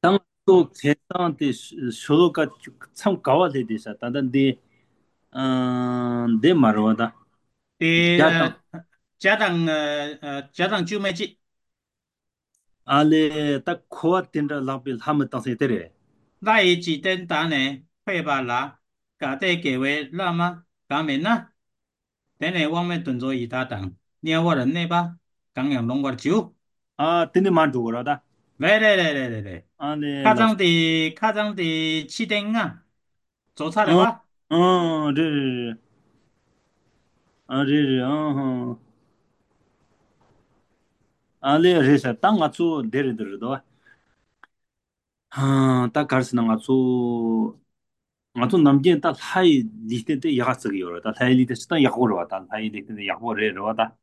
또 계산한테 쇼도가 참 가와야 되사 단단데 내 말와다 的 야당 家长救灭剂， 알레 딱 코아 텐라 라빌 하면 땅세 때래 那一几灯打呢，会把啦，搞得给为那么搞没呢？等你外面蹲着一大档，你要我人那吧，刚阳弄我酒， 아 텐데 만두고라다 来， 알레 라 卡张的气灯啊，做差的 어 话， 네 아레레 어허 알레 레사 땅 아주 데르더도 아딱 가르스나 아주 남긴 딱 하이 리테데 야가스기 요라다 하이 리테 스타 야고로 왔다 하이 리테데 야고레로 왔다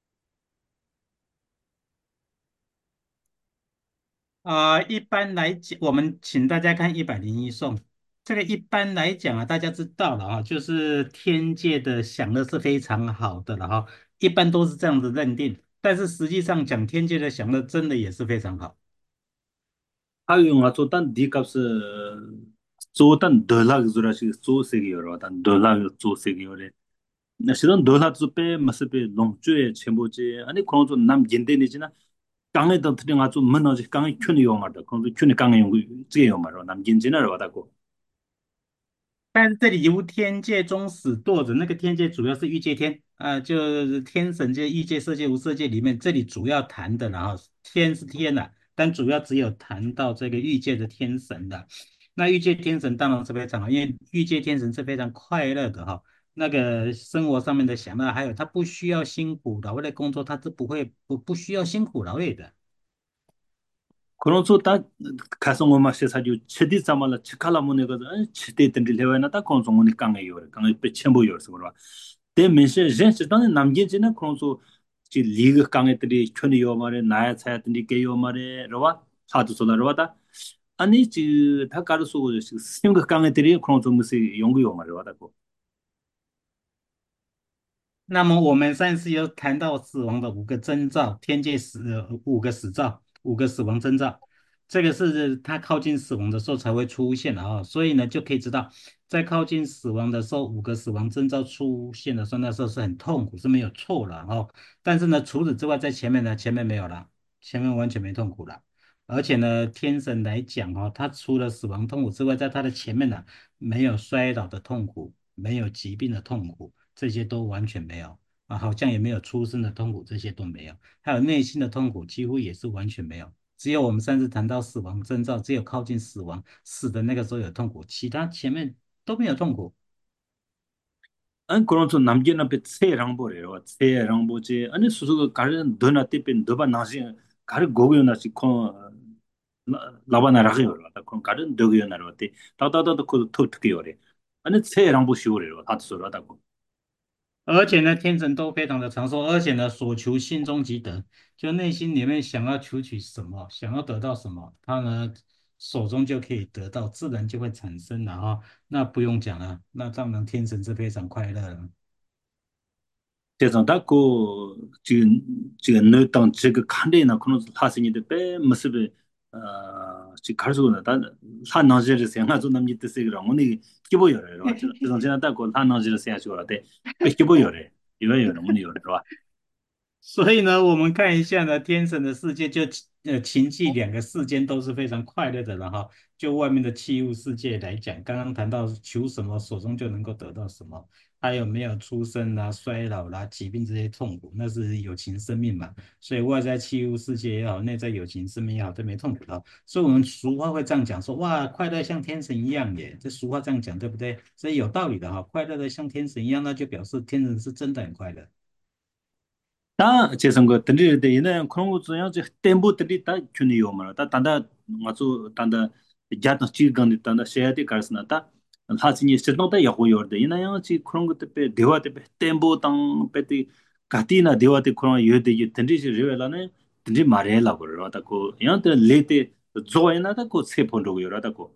一般来讲，我们请大家看101颂。这个一般来讲啊，大家知道了哈，就是天界的享乐是非常好的了哈，一般都是这样子认定。但是实际上讲，天界的享乐真的也是非常好。 하용 아주 단 디캅스 조단 돌락 주라시 조세기 요라 단 돌락 조세기 요레 나 시던 돌락 주페 마스페 롱주에 쳔보지 아니 그런 좀남 겐데니지나 강에 더 트링 아주 문어지 강에 큐니 요마다 그런 큐니 강에 용 지게 요마로 남 겐지나로 와다고 但是这里无天界中死堕者，那个天界主要是欲界天啊、就是天神界、欲界、色界、无色界里面，这里主要谈的，然后天是天呐、但主要只有谈到这个欲界的天神的。那欲界天神当然是非常好，因为欲界天神是非常快乐的哈。那个生活上面的享乐，还有他不需要辛苦劳累工作，他是不需要辛苦劳累的。 그런 소다 가서 뭐 마셔 사주 치디 자말라 치칼라 문에가 치디 든들 해와나 다 그런 종문이 강에 요래 강에 배 첨부 요서 그러와 대 메시 젠스 단 남긴지나 그런 지 리그 강에 들이 촌이 요 말에 나야 차야 든지 게요 말에 로와 하도 소라로와다 아니 지다 가르소 생각 강에 들이 그런 좀 무슨 연구 요 말에 와다고 那么我们上次有谈到死亡的5个征兆，天界5个死兆，5个死亡征兆，这个是他靠近死亡的时候才会出现的啊，所以呢就可以知道，在靠近死亡的时候，5个死亡征兆出现的时候，那时候是很痛苦，是没有错了哦。但是呢，除此之外，在前面呢，前面没有了，前面完全没痛苦了。而且呢，天神来讲哦，他除了死亡痛苦之外，在他的前面呢，没有衰老的痛苦，没有疾病的痛苦。这些都完全没有啊，好像也没有出生的痛苦，这些都没有，还有内心的痛苦几乎也是完全没有。只有我们上次谈到死亡征兆，只有靠近死亡死的那个时候有痛苦，其他前面都没有痛苦。 안 그런 좀 남긴 앞에 새 랑보래요. 새 랑보지. 아니 수수가 가르는 너나 때pen 너바 나시 가르 고고요 나시 코 라바나라고요. 그런 가르는 더고요 나로때. 다다다도 그 토트기요래. 아니 새 랑보 시오래요. 다츠로다고. 而且呢，天神都非常的长寿，而且呢，所求心中即得，就内心里面想要求取什么，想要得到什么，他呢手中就可以得到，自然就会产生了哈。那不用讲了，那当然天神是非常快乐的。 그래서 다고 지금 너당 지금 칸데나 그런 사진인데 빼 모습에 지금 가르고는 다 한나지를 생각하고 남짓 뜻이랑 오늘 기보여래요. 맞죠? 그래서 제가 다고 한나지를 생각하고 돼. 빼 기보여래. 이거요. 오늘 요래. 所以呢，我们看一下呢，天神的世界就情境两个世间都是非常快乐的了哈。就外面的器物世界来讲，刚刚谈到求什么手中就能够得到什么，还有没有出生啦、衰老啦、疾病这些痛苦，那是有情生命嘛。所以外在器物世界也好，内在有情生命也好，都没痛苦的。所以我们俗话会这样讲说，哇，快乐像天神一样耶。这俗话这样讲对不对？所以有道理的哈，快乐的像天神一样，那就表示天神是真的很快乐。 다 재선 거 들리는데 이는 그런 거 중에 이제 템포 들리 다 균이 요마 다 단다 맞죠 단다 야도 지간 단다 셰야디 가르스나다 하진이 시동다 야고 요르데 이나야 지 그런 것 때문에 대화 때문에 템포 땅 빼디 가티나 대화 때 그런 요데 이 들리지 레벨라네 들리 말해라 그러다 고 양들 레테 조이나다 고 세폰도 요라다 고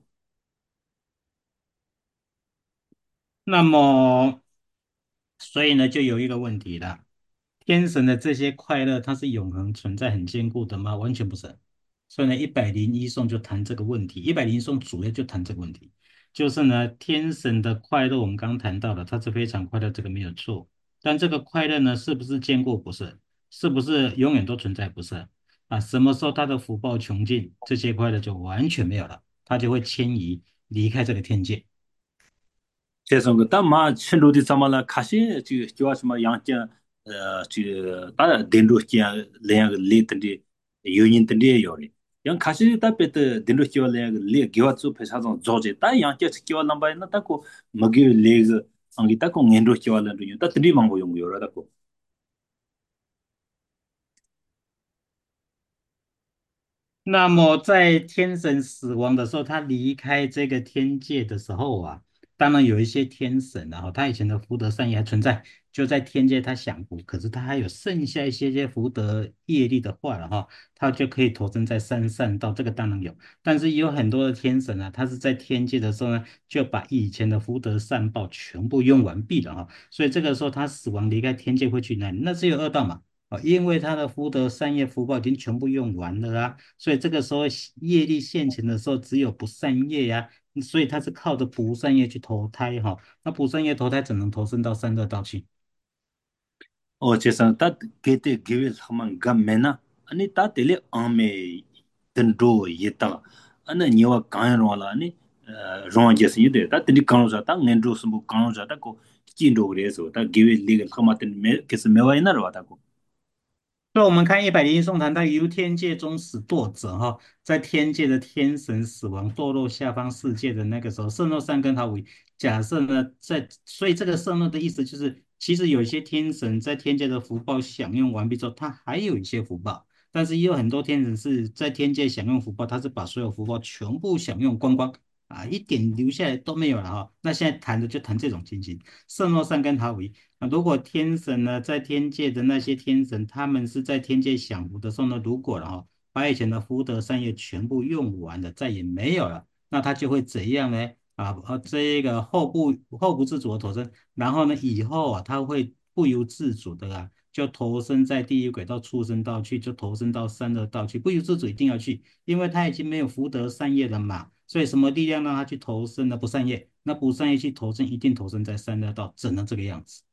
那么，所以呢，就有一个问题了：天神的这些快乐，它是永恒存在、很坚固的吗？完全不是。 所以呢，101颂就谈这个问题，101颂主要就谈这个问题，就是呢，天神的快乐，我们刚刚谈到了，它是非常快乐，这个没有错。但这个快乐呢，是不是坚固？不是，是不是永远都存在？不是啊。什么时候他的福报穷尽，这些快乐就完全没有了，他就会迁移离开这个天界。 재선 그 담마 친로디 자말라 카시 지 좋아스마 양자 지 따라 덴로키야 레야 레트디 유닌트디 요리 양 카시 따베트 덴로키야 레야 레 기와츠 페사존 조제 따 양자 치키와 남바이나 따고 머기 레그 안기 따고 겐로키와 란도 따 트디 망고 용고 요라다고 那么在天神死亡的时候，他离开这个天界的时候啊，当然有一些天神，然后他以前的福德善业还存在，就在天界他享福，可是他还有剩下一些福德业力的话了哈，他就可以投身在三善道，这个当然有。但是有很多的天神啊，他是在天界的时候呢，就把以前的福德善报全部用完毕了哈，所以这个时候他死亡离开天界会去哪里？那只有恶道嘛。因为他的福德善业福报已经全部用完了啊，所以这个时候业力现前的时候，只有不善业呀，所以他是靠着不善业去投胎哈。那不善业投胎只能投生到三恶道去。 어 재선 따 게테 게빌 하만 감메나 아니 따 텔레 아메 덴도 예타 아나 니와 간로라 아니 롱제스 이데 따 텔리 간로자 따 겐도 스무 간로자 따고 진도 그래서 따 게빌 리가 하마텐 메 케스 메와이나로 와다고 所以我们看101颂谈到由天界中死堕者哈，在天界的天神死亡堕落下方世界的那个时候，色诺善根他为假设呢，所以这个色诺的意思就是，其实有一些天神在天界的福报享用完毕之后，他还有一些福报，但是也有很多天神是在天界享用福报，他是把所有福报全部享用光光啊，一点留下来都没有了哈。那现在谈的就谈这种情形，色诺善根他为。那如果天神呢，在天界的那些天神，他们是在天界享福的时候呢，如果把以前的福德善业全部用完了，再也没有了，那他就会怎样呢？这个后不自主的投生，然后呢，以后啊，他会不由自主的就投身在地狱轨道、畜生道去，就投身到三恶道去，不由自主一定要去，因为他已经没有福德善业了嘛。所以什么力量让他去投身呢？不善业，那不善业去投身，一定投身在三恶道，只能这个样子。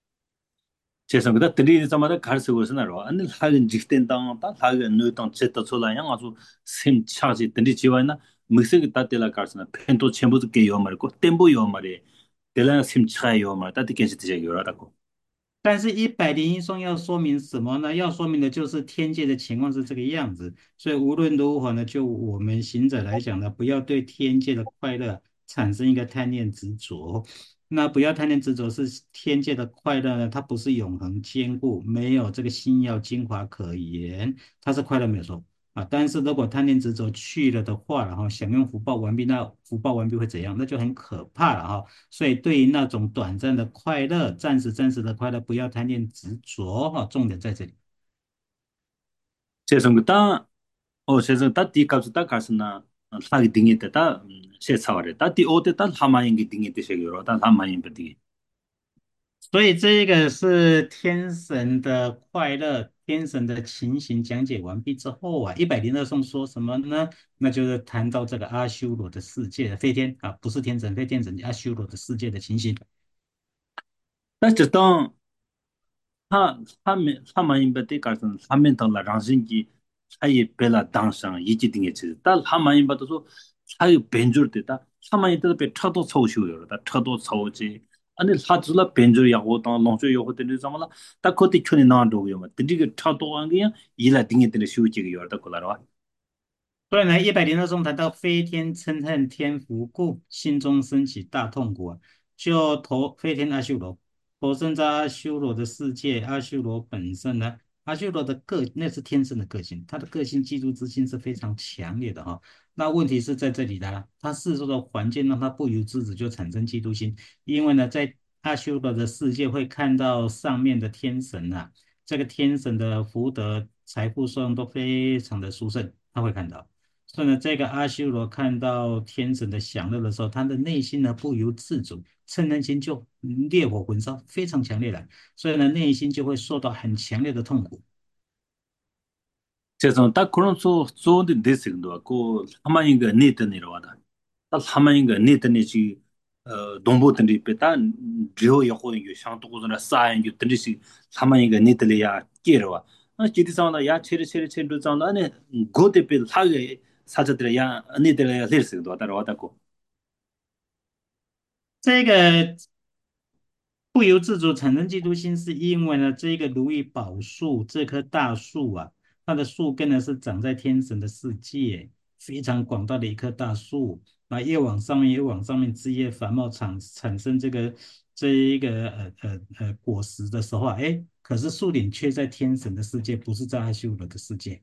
재선 그다 텔리 자마다 갈수 고스나로 아니 하긴 직된 땅따 하긴 너땅 쳇다 솔라 양 아주 셈 차지 텔리 지와이나 미세 따 텔라 갈스나 펜토 쳔부도 게요 말고 템보 요 말에 텔라 셈 차요 말 따티 켄시 되게 요라다고 但是101颂要说明什么呢？要说明的就是天界的情况是这个样子，所以无论如何呢，就我们行者来讲呢，不要对天界的快乐产生一个贪念执着。那不要贪念执着是天界的快乐呢，它不是永恒坚固，没有这个星耀精华可言，它是快乐没有错。但是如果贪念执着去了的话，然后享用福报完毕，那福报完毕会怎样？那就很可怕了哈。所以对于那种短暂的快乐、暂时的快乐，不要贪念执着哈。重点在这里。 재선 그다 재선 따티 값 따 갈스나 사기 딩이 때다 셰차와레 따티 오테 따 하마인기 딩이 되게 요라 따 하마인 버디 所以这个是天神的快乐，天神的情形讲解完毕之后啊，102颂说什么呢？那就是谈到这个阿修罗的世界的飞天啊，不是天神，非天神，阿修罗的世界的情形。 따 저당 하마인 버디 갈슨 하면 달라 랑신기 차이 벨라 당상 이지 딩이 딸 하마인 버도 차이 벤줄 때다 하마인 때도 배 차도 서우시고요 다 차도 서우지 아니 하줄라 벤줄 야고 당 롱조 요고 되는 zamala 딱 그때 촌이 나도요 뭐 드리게 차도 안 그냥 일라 딩이 되는 쉬우지가 요다 콜라와 所以呢，102颂谈到飞天嗔恨天福故，心中升起大痛苦啊，就投飞天阿修罗，投身在阿修罗的世界。阿修罗本身呢，阿修罗的那是天生的个性，他的个性嫉妒之心是非常强烈的哈。那问题是在这里的啦，他四周的环境让他不由自主就产生嫉妒心，因为呢，在阿修罗的世界会看到上面的天神这个天神的福德、财富、收入都非常的殊胜，他会看到。所以呢，这个阿修罗看到天神的享乐的时候，他的内心呢不由自主，嗔恨心就烈火焚烧，非常强烈的，所以呢内心就会受到很强烈的痛苦。 그래서 딱 그런 소원도 됐어요. 그 하마인가 네트 내려와다. 딱 하마인가 네트네지 동보들이 베다 지호 여고 이 상도고나 사인 유 드리시 하마인가 네트리아 끼러와. 지디상나 야 체르 장나 아니 고데빌 하게 사자들 야 네트리아 됐어요. 와다고. 这个不由自主产生嫉妒心，是因为呢，这个如意宝树这棵大树啊，它的树根呢是长在天神的世界，非常广大的一棵大树。那越往上面，枝叶繁茂，产生这一个果实的时候啊，哎，可是树顶却在天神的世界，不是在阿修罗的世界。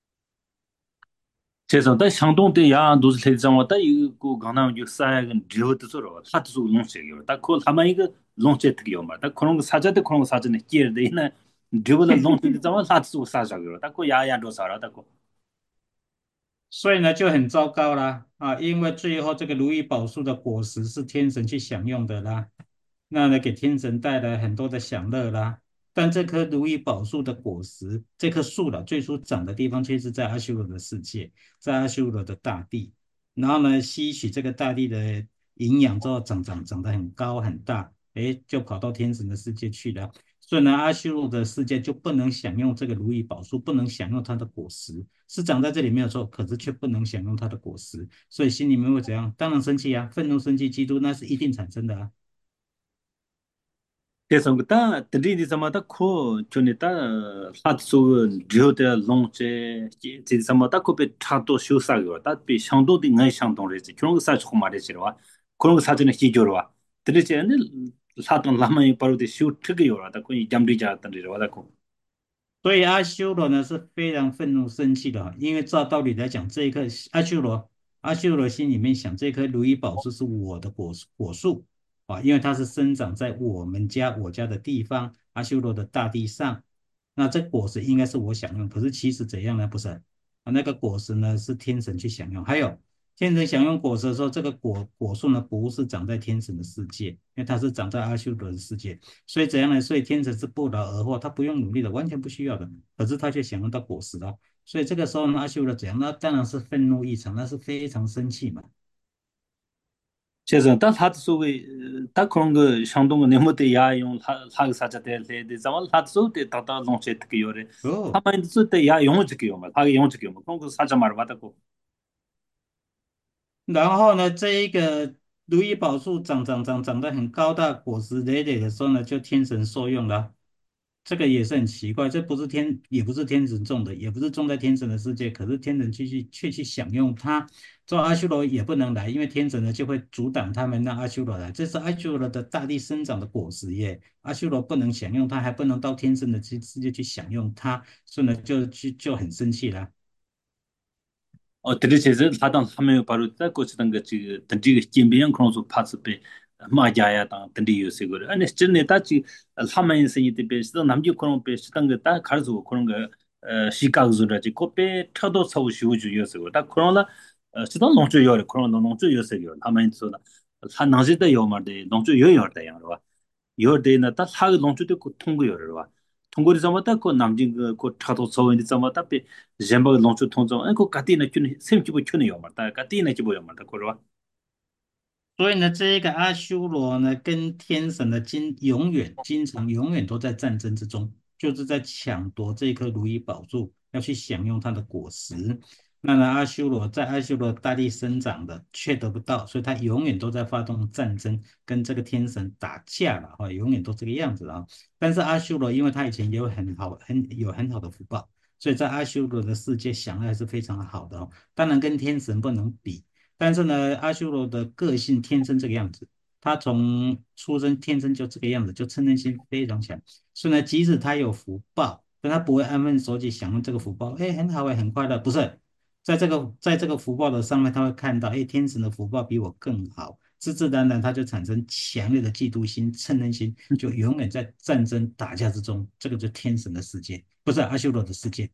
그래서 다 상동대 야 도스 세장 왔다 이거 강남 요 사야근 지어도 서로 하도 농세요. 다그 하마 이거 농세 특이요 말. 다 그런 거 사자데 그런 거 사전에 끼르데 이나 지어도 농세 장 하도 사자요. 다그 야야도 살아 다그. 所以呢就很糟糕啦啊，因为最后这个如意宝树的果实是天神去享用的啦，那呢给天神带来很多的享乐啦。但这棵如意宝树的果实，这棵树了最初长的地方却是在阿修罗的世界，在阿修罗的大地，然后呢吸取这个大地的营养之后，长得很高很大，诶，就跑到天神的世界去了。所以呢，阿修罗的世界就不能享用这个如意宝树，不能享用它的果实，是长在这里没有错，可是却不能享用它的果实，所以心里面会怎样？当然生气啊，愤怒、生气、嫉妒，那是一定产生的啊。 그래서 그다 드리디 zamada 코 존이다 하도 지어데 농세 지 zamada 코베 차도 쇼사요. 다비 상도디 ngay 상동레지. 그런 거 사지 말이지와. 그런 거 사전에 시조로와. 드리지는 사돈 라마이 바로데 쇼 특이요라다. 그 잠리자 단리로다. 所以阿修罗呢是非常愤怒生气的啊，因为照道理来讲，这一颗阿修罗心里面想，这棵如意宝树是我的果树啊，因为它是生长在我家的地方，阿修罗的大地上，那这果实应该是我享用，可是其实怎样呢？不是啊，那个果实呢是天神去享用，还有天神享用果实的时候，这个果树呢不是长在天神的世界，因为它是长在阿修罗的世界。所以怎样呢？所以天神是不劳而获，他不用努力的，完全不需要的，可是他却享用到果实了。所以这个时候呢，阿修罗怎样？那当然是愤怒异常，那是非常生气嘛。 그래서 다 하도 소위 다 그런 거 상동 거 네모데 야용 하가 사자데 레데 자말 하도 소데 다다 농세 특이요래. 哦， 하마인도 소데 야 용어 특이요 말. 하가 용어 특이요 말. 그런 거 사자 말 받았고. 然后呢，这一个如意宝树长得很高大，果实累累的时候呢，就天神受用了。这个也是很奇怪，这不是也不是天神种的，也不是种在天神的世界，可是天神却去享用它。做阿修罗也不能来，因为天神呢就会阻挡他们让阿修罗来。这是阿修罗的大地生长的果实耶，阿修罗不能享用它，还不能到天神的世界去享用它，所以呢就很生气了。 드레체즈 하단 하면 바로 딱 고치던 거 지금 던지기 김비양 크로스 파스페 마자야 당 던디 요새고 아니 진짜 다지 하면서 이때 베스도 남지 그런 베스던 거다 가르쳐 그런 거 시각으로지 코페 터도 서우 쉬우주 요새고 다 그러나 시도 농주 요래 그런 농주 요새고 하면서 한 나지도 요 말데 농주 요요다 양으로 요데나 다 사가 농주도 그 통고요로 통고리 잡았다 그 남진 그 차도 서원이 잡았다 비 젬바 농주 통정 그 가티나 균 셈기부 균이요 말다 가티나 기부요 말다 그러와 所以呢，这一个阿修罗呢，跟天神的经常永远都在战争之中，就是在抢夺这颗如意宝珠，要去享用它的果实。那呢，阿修罗大地生长的却得不到，所以他永远都在发动战争，跟这个天神打架了哈，永远都这个样子啊。但是阿修罗因为他以前也有很好的福报，所以在阿修罗的世界享乐还是非常好的哦。当然跟天神不能比。但是呢，阿修罗的个性天生这个样子，他从出生天生就这个样子，就嗔恨心非常强。所以呢，即使他有福报，但他不会安分守己享用这个福报。哎，很好哎，很快乐，不是？在这个福报的上面，他会看到，哎，天神的福报比我更好，自自然然他就产生强烈的嫉妒心、嗔恨心，就永远在战争打架之中。这个就是天神的世界，不是阿修罗的世界。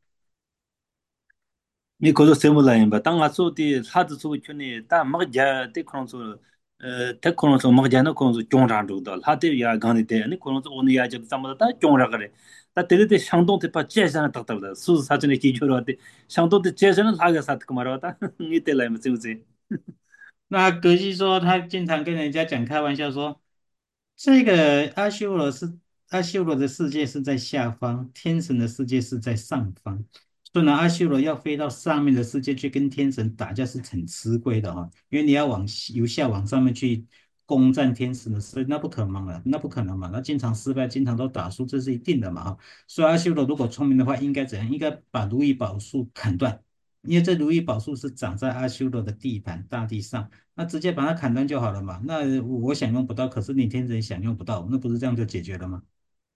니 거도 세물라인 바 땅아 소디 하드 소 균이 다 먹자 데 크론소 테 크론소 먹자나 크론소 종라르도 하데 야 간데 데 아니 크론소 오니 야제 담다 다 종라 그래 다 데르데 상동데 바 제잖아 딱딱다 수수 사전에 기초로데 상동데 제잖아 하가 사트 그 말하다 이때라 뭐 지금 那格西说，他经常跟人家讲开玩笑说，这个阿修罗的世界是在下方，天神的世界是在上方。所以呢，阿修罗要飞到上面的世界去跟天神打架是很吃亏的哈，因为你要由下往上面去攻占天神的世界，那不可能了，那不可能嘛，那经常失败，经常都打输，这是一定的嘛哈。所以阿修罗如果聪明的话，应该怎样？应该把如意宝树砍断，因为这如意宝树是长在阿修罗的地盘大地上。那直接把它砍断就好了嘛。那我享用不到，可是你天神享用不到，那不是这样就解决了吗？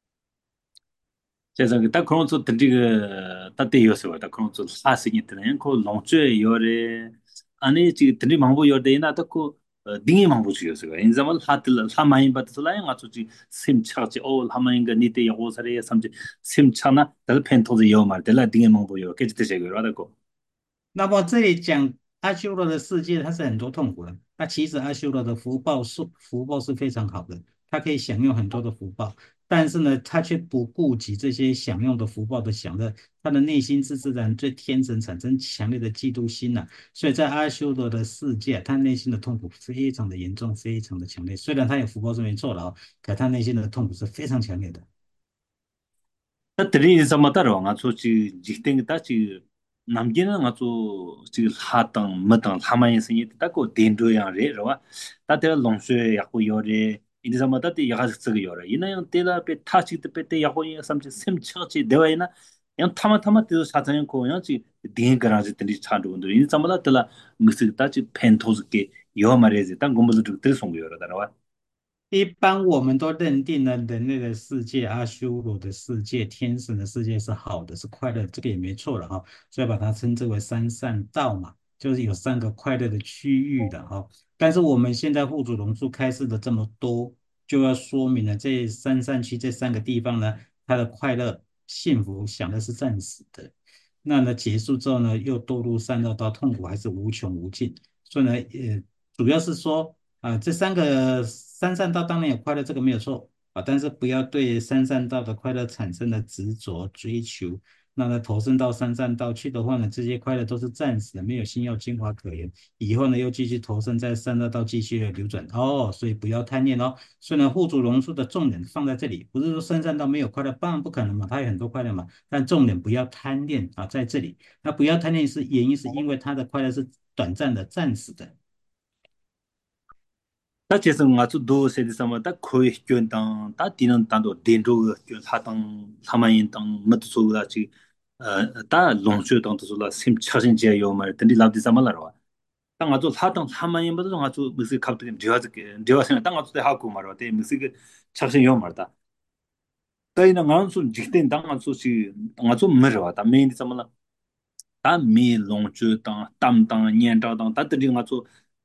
제가 딱 그런 거 드리가 따대요서 딱 그런 거 사실이 있더라고요. 그 롱죄 요래 아니 지 드리 망보 요래나 딱그 딩이 망보 주요서. 인자말 하들 하마인 받들라야 가지고 심차지 올 하마인가 니테 요사래 삼지 심차나 달 펜토즈 요 말들라 딩이 망보 요. 그게 되게 그러다고. 那么这里讲阿修罗的世界，它是很多痛苦的。那其实阿修罗的福报是非常好的，它可以享用很多的福报，但是呢，他却不顾及这些享用的福报的享乐，他的内心自然对天神产生强烈的嫉妒心呐、所以在阿修罗的世界，他内心的痛苦非常的严重，非常的强烈。虽然他有福报是没错的啊，可他内心的痛苦是非常强烈的。 다 들이 인사마다로 가서 지 직땡 다지 남기는 가서 지 하당 뭐당 하만이 생이 딱고 된도야 레로와 다들 롱쇠 약고 요래 인사마다 때 야가 쓰고 요래 이나요 때라 베 타치 때 약고 삼지 셈처지 되와이나 양 타마타마 때도 사장님 고양지 딩가라지 들이 차도도 인사마다 때라 무슨 다지 펜토스게 요 말이지 땅 공부도 들 송고 요라다와 一般我们都认定了人类的世界、阿修罗的世界、天神的世界是好的，是快乐，这个也没错了哈。所以把它称之为三善道嘛，就是有三个快乐的区域的哈。但是我们现在护主龙树开示的这么多，就要说明了这三善区这三个地方呢，它的快乐、幸福享的是暂时的。那呢结束之后呢，又堕入三恶道，痛苦还是无穷无尽。所以呢，主要是说。这三个三善道当然有快乐，这个没有错啊，但是不要对三善道的快乐产生了执着追求。那么投身到三善道去的话呢，这些快乐都是暂时的，没有星耀精华可言。以后呢，又继续投身在三恶道继续的流转哦，所以不要贪念哦。所以呢，护主龙树的重点放在这里，不是说三善道没有快乐，当然不可能嘛，它有很多快乐嘛，但重点不要贪念啊，在这里。那不要贪念原因是因为它的快乐是短暂的、暂时的。 다 제가 아주 도 세디서마 다 거의 견당 다 디는 단도 덴도 사당 사마인 당 맞소가 다 롱쇼 당도 소라 심 차진 제 요말 든디 라디 사말라와 땅 아주 사당 사마인 모두 아주 무슨 갑자기 디와생 땅 아주 하고 말와 데 무슨 그 차진 요 말다 다이나 간수 직된 땅 아주 아주 머와 다 메인디 사말라 다 미롱주 땅 땀땅 년자 땅 다들이 가서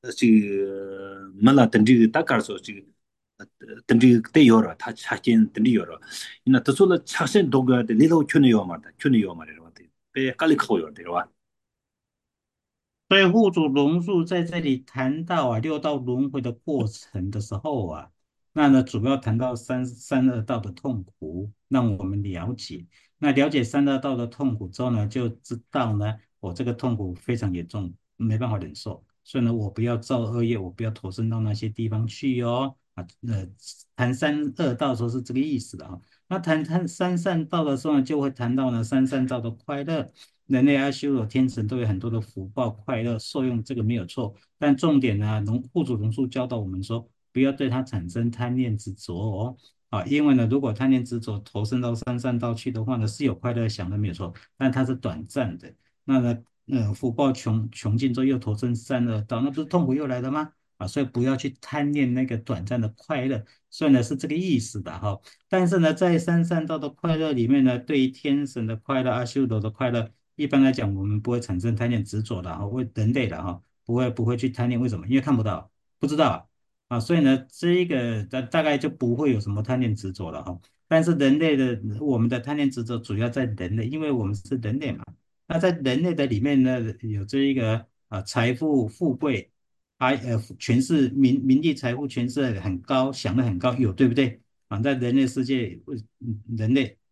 말라 던지 다 가서 던지 때 요라 다 차진 던지 요라 이나 더솔 차신 도가 리로 큐네 요 말이라 와데 배 깔리 커 요데 와 所以护主龙树在这里谈到六道轮回的过程的时候那呢主要谈到三恶道的痛苦，让我们了解。那了解三恶道的痛苦之后呢，就知道呢，我这个痛苦非常严重，没办法忍受，所以呢，我不要造恶业，我不要投身到那些地方去哦。谈三恶道的时候是这个意思的啊。那谈三善道的时候呢，就会谈到呢三善道的快乐。人类阿修罗天神都有很多的福报快乐受用，这个没有错。但重点呢，护主龙树教导我们说，不要对它产生贪念执着哦。因为呢，如果贪念执着投身到三善道去的话呢，是有快乐享的没有错，但它是短暂的。那呢，福报穷尽之后又投身三恶道，那不是痛苦又来了吗？所以不要去贪念那个短暂的快乐，所以呢是这个意思的哈。但是呢，在三善道的快乐里面呢，对于天神的快乐、阿修罗的快乐。一般来讲，我们不会产生贪念执着的哈，会人类的哈，不会去贪念，为什么？因为看不到，不知道所以呢，这一个大概就不会有什么贪念执着了哈。但是人类的我们的贪念执着主要在人类，因为我们是人类嘛。那在人类的里面呢，有这一个财富富贵，权势名利财富权势很高，享得很高，有对不对？在人类世界，人类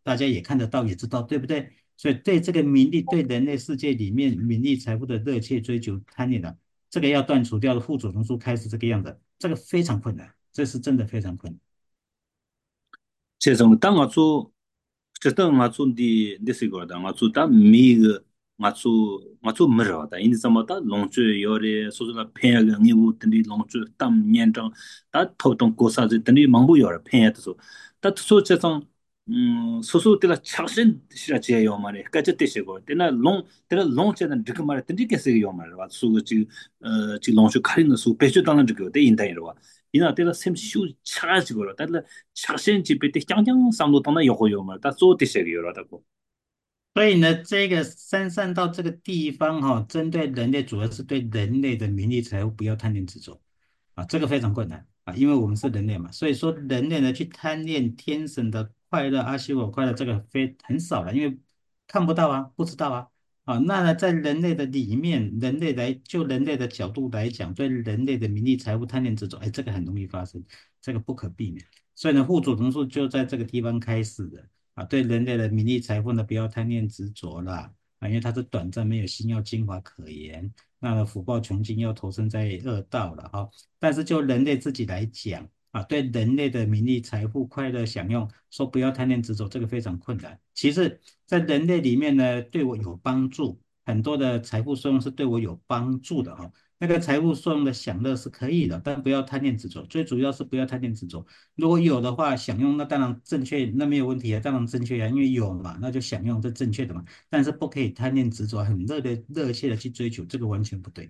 大家也看得到，也知道，对不对？所以对这个名利，对人类世界里面名利财富的热切追求贪念的，这个要断除掉的副主龙树开始这个样子，这个非常困难，这是真的非常困难。 这种当我做，这等我做的是个的，我做的每一个我做没着的，因为什么的龙珠有的说是那偏个业务等的龙珠当年长，他头动过啥子等的忙不了的偏的说，他说这种说说的了强身是这样嘛的，该这这些个，的那龙这的这个嘛的，等的该是个样嘛是吧？说个这龙珠看的说必须当然这个得应对是吧？이나 때가 샘 쇼 차가지고 그러 달라 차신 집에 때 짱짱 상도当那有会有嘛，他做这些个了的不？ 所以呢，这个三善道这个地方哈、针对人类主要是对人类的名利财富不要贪恋执着啊，这个非常困难啊，因为我们是人类嘛，所以说人类呢去贪恋天神的快乐、阿修罗快乐，这个很少了，因为看不到啊，不知道啊。啊，那呢，在人类的里面，就人类的角度来讲，对人类的名利财富贪念执着，哎，这个很容易发生，这个不可避免。所以呢，护主龙树就在这个地方开始的。啊，对人类的名利财富呢，不要贪念执着啦，啊，因为它是短暂，没有星耀精华可言。那福报穷尽，要投身在恶道了哈。但是就人类自己来讲，啊，对人类的名利财富快乐享用，说不要贪念执着，这个非常困难。其次，在人类里面呢，对我有帮助，很多的财富收用是对我有帮助的哈。那个财富受用的享乐是可以的，但不要贪念执着，最主要是不要贪念执着。如果有的话，享用那当然正确，那没有问题啊，当然正确啊，因为有嘛，那就享用，这正确的嘛。但是不可以贪念执着，很热切的去追求，这个完全不对。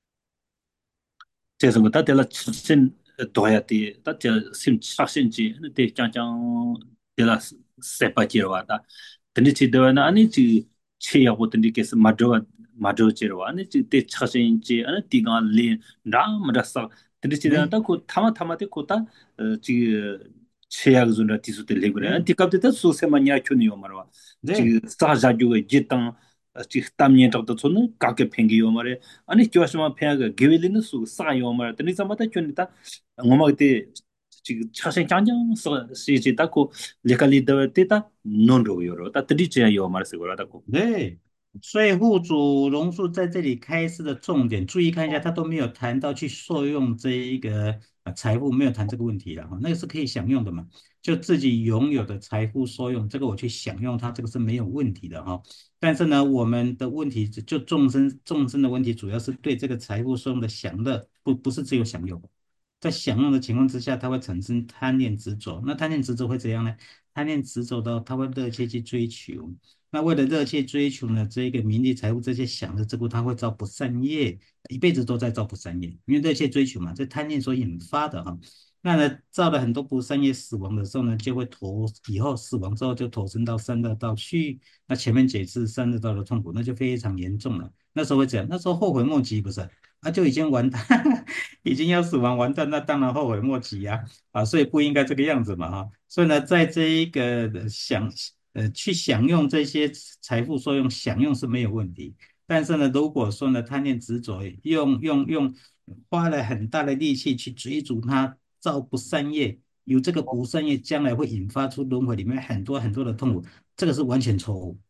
这种个他得了身多呀的，他这身差身体那得讲讲得了300斤了的，等你记得那安尼就吃药或等你给是马州节了，安尼就得差身体，安尼地方练那么的少，等你记得对他可他妈的可他这个吃药个时候呢，技术得累过来，安对迪搞得他说什么你也去有嘛了，这对个啥家就个一当这个当年找到从那搞个便宜有嘛嘞。아니 교수만 폐하가 게을리는 수 싸요 말 때니 잠마다 촌이다 엄마한테 지금 차선 장장 시지 따고 레칼리더 때다 논로요 다 드리지야 요 말스 거라다고 对，所以户主龙树在这里开示的重点，注意看一下，他都没有谈到去受用这一个财富，没有谈这个问题了哈，那个是可以享用的嘛，就自己拥有的财富受用，这个我去享用它，这个是没有问题的哈。但是呢，我们的问题就众生的问题，主要是对这个财富受用的享乐，不是只有享用，在享用的情况之下，它会产生贪念执着，那贪念执着会怎样呢？贪念执着到他会热切去追求。那为了热切追求呢，这个名利财富这些享乐之故，他会造不善业，一辈子都在造不善业，因为热切追求嘛，这贪念所引发的哈。那呢，造了很多不善业，死亡的时候呢，就会以后死亡之后就投身到三恶道去。那前面解释三恶道的痛苦，那就非常严重了。那时候会怎样？那时候后悔莫及，不是？啊，就已经完蛋，已经要死亡完蛋，那当然后悔莫及呀、所以不应该这个样子嘛，哈。所以呢，在这一个去享用这些财富受用，享用是没有问题。但是呢，如果说呢，贪念执着，花了很大的力气去追逐它，造不善业，有这个不善业，将来会引发出轮回里面很多很多的痛苦，这个是完全错误。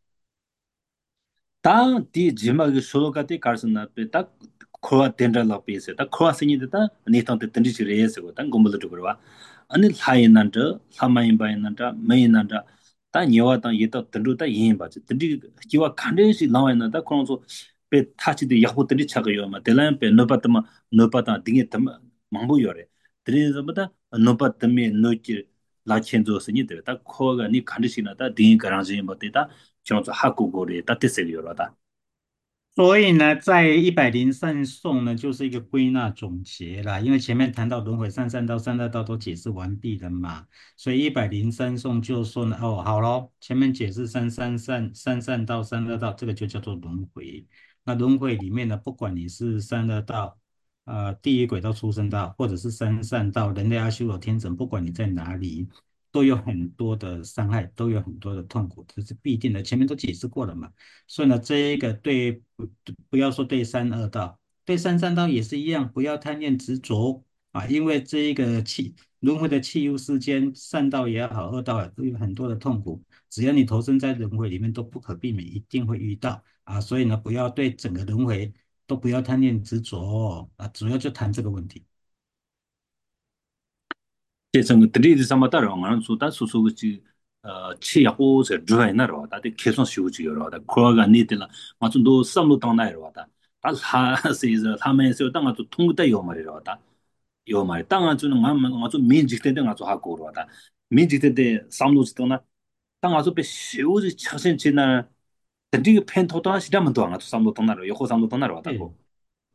다 디 지마가 쇼로가티 카르스나 베타 코아 덴달라 베세 다 코아 시니다 니탄테 덴디치 레스고 단 고물도 그러와 아니 하이난다 사마인바인난다 메인난다 다 녀와다 예다 덴루다 예인바지 덴디 기와 칸데시 나와인다 코노소 베 타치디 야호 덴디 차가요마 델란 베 노바타마 노바타 딩에 담 망보요레 드리즈마다 노바타미 노치 라첸조 스니데 다 코가 니 칸데시나다 딩 가랑지 임바데다 叫做哈古国的，他这些有了的。 所以呢，在103颂呢，就是一个归纳总结啦。因为前面谈到轮回善道、三恶道都解释完毕了嘛，所以103颂就说呢，哦，好咯，前面解释善道、三恶道，这个就叫做轮回。那轮回里面呢，不管你是三恶道、地狱轨道、畜生道，或者是三善道、人类、阿修罗、天神，不管你在哪里，都有很多的伤害，都有很多的痛苦，这是必定的。前面都解释过了嘛。所以呢，这一个不要说对三恶道，对三善道也是一样，不要贪念执着啊，因为这一个轮回的气忧世间，善道也好，恶道也好都有很多的痛苦，只要你投身在轮回里面，都不可避免，一定会遇到啊。所以呢，不要对整个轮回都不要贪念执着啊，主要就谈这个问题。 这整个德里的什么大人，俺说他说个就气候是热那了，他的开上休息了，他可个你的了，俺说都什么当那了，他是他们说当俺就通的有嘛了，有嘛，当俺就俺就民族的俺就还过了，民族的上路是多呢，当俺就被休息出现去呢，等这个偏头到是这么多，俺就上路当那了，有后上路当那了，大对。 哥。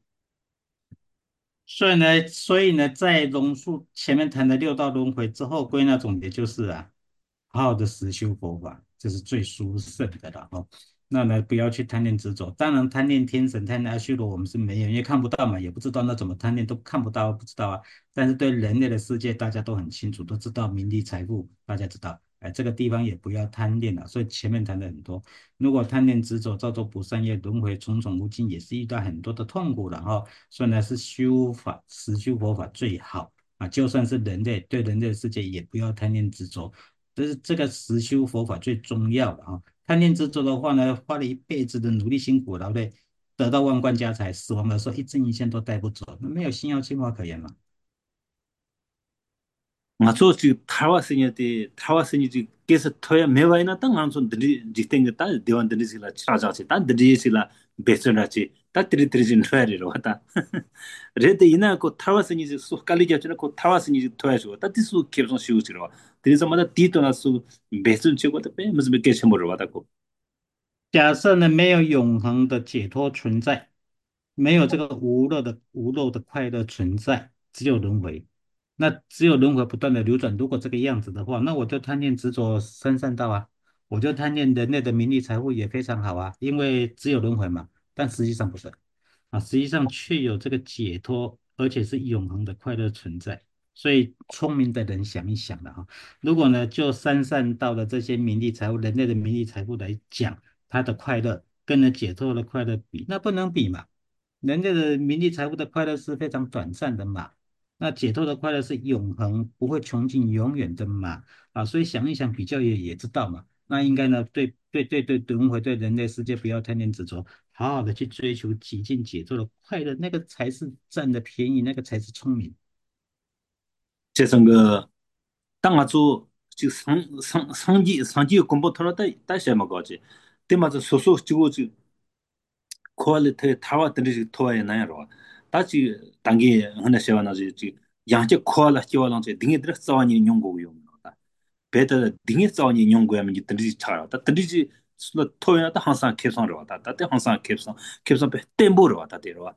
所以呢，在龙树前面谈的六道轮回之后，归纳总结就是啊，好好的实修佛法，这是最殊胜的了哈。那呢，不要去贪恋执着。当然，贪恋天神、贪恋阿修罗，我们是没有，因为看不到嘛，也不知道那怎么贪恋，都看不到，不知道啊。但是对人类的世界，大家都很清楚，都知道名利财富，大家知道，哎，这个地方也不要贪恋了。所以前面谈的很多，如果贪念执着，造作不善业，轮回重重无尽，也是遇到很多的痛苦的哈。所以呢，是修法实修佛法最好啊。就算是人类对人类的世界，也不要贪念执着，这个实修佛法最重要的啊。贪念执着的话呢，花了一辈子的努力辛苦劳累，得到万贯家财，死亡的时候一针一线都带不走，那没有心药计划可言嘛。 我做这个台湾生意的，台湾生意就开始推没完呢。当俺做这里这等个，但台湾这里是了，其他家去，但这里是了，别说了去，但这里是推的了，但，这的呢，个台湾生意是说，家里家去了，个台湾生意是推说，但这是基本上休息了，这里什么的地段那是别说去过的，别没什么给钱没了，大哥。 假设呢，没有永恒的解脱存在，没有这个无漏的快乐存在，只有轮回。那只有轮回不断的流转。如果这个样子的话，那我就贪念执着生善道啊，我就贪念人类的名利财富也非常好啊，因为只有轮回嘛。但实际上不是啊，实际上却有这个解脱，而且是永恒的快乐存在。所以聪明的人想一想了哈，如果呢，就三善道的这些名利财富，人类的名利财富来讲。他的快乐跟人解脱的快乐比，那不能比嘛。人家的名利财富的快乐是非常短暂的嘛，那解脱的快乐是永恒，不会穷尽永远的嘛。啊，所以想一想，比较也知道嘛。那应该呢，对，轮回对人类世界不要贪念执着，好好的去追求极尽解脱的快乐，那个才是占的便宜，那个才是聪明。 这整个，当俺做就上级公布出来的什么高级，对嘛？这叔叔就考虑台湾的这个台湾那样了，但是当个很多时候那就养殖考了就让这等于这早年用过用的，别的等于早年用过呀，你等于差了，但等于是说台湾的行上开上了，他的行上开上被颠簸了，他对了。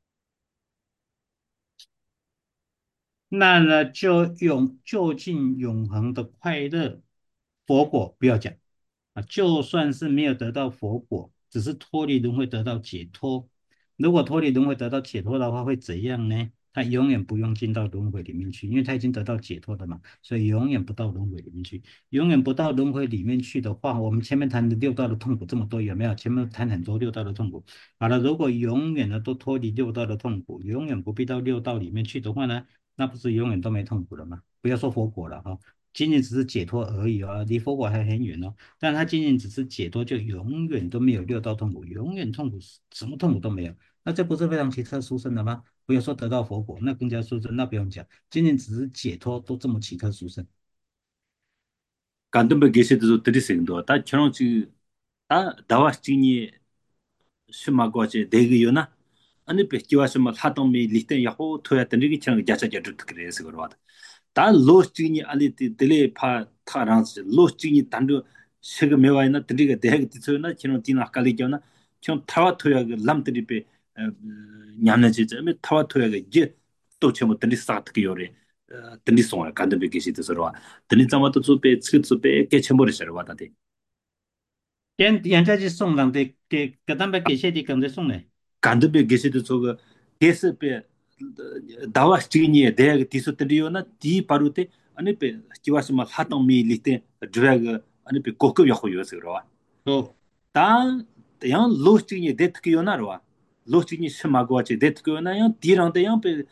那呢，就近永恒的快乐，佛果不要讲啊，就算是没有得到佛果，只是脱离轮回得到解脱。如果脱离轮回得到解脱的话，会怎样呢？他永远不用进到轮回里面去，因为他已经得到解脱了嘛，所以永远不到轮回里面去。永远不到轮回里面去的话，我们前面谈的六道的痛苦这么多，有没有？前面谈很多六道的痛苦。好了，如果永远的都脱离六道的痛苦，永远不必到六道里面去的话呢？那不是永远都没痛苦了吗？不要说佛果了哈，仅仅只是解脱而已哦，离佛果还很远哦。但它仅仅只是解脱，就永远都没有六道痛苦，永远痛苦什么痛苦都没有。那这不是非常奇特殊胜的吗？不要说得到佛果，那更加殊胜，那不用讲，仅仅只是解脱都这么奇特殊胜。 感动被给些的时候得的很多，但全上去，大话今年什么过去这个有呢？อันนี้เป็นที่ว่าสมมติถ้าต้องมีลิสต์ยาหูทัวร์ตันนี้ก็เช่นกันจะจุดตกเรื่องสิ่งว่าแต่โลกจริงๆอันนี้เดลี่พาท่ารังสิโลกจริงๆตันดูสิ่งไม่ไหวนะตันนี้ก็เด็กที่สุดนะเช่นว่าที่นักการเลี้ยงนะเช่นท้าวทัวร์ก็ลำตันนี้เป็นยามนั้นจีจะไม่ท้าวทัวร์ก็เยอะตัวเช่นว่าตันนี้สัตว์ก็อยู่เลยตันนี้ส่งกันตันนี้ก็สิ่งที่สุดว่าตันนี้จำว่าตัวสุดเป็นสิ่งสุดเป็นแค่เช่นบริษัทว่าตันนี้人家去送人给他们给些的跟着送嘞。 간도베 게시도 저거 게스베 다와 스티니 대학 디소트리오나 디 바루테 아니 베 지와스마 하동 미 리테 드래그 아니 베 고급 야호 요스로와 哦， 단 로스티니 데트키요나로와 로스티니 스마고치 데트키요나 양 디랑데 양베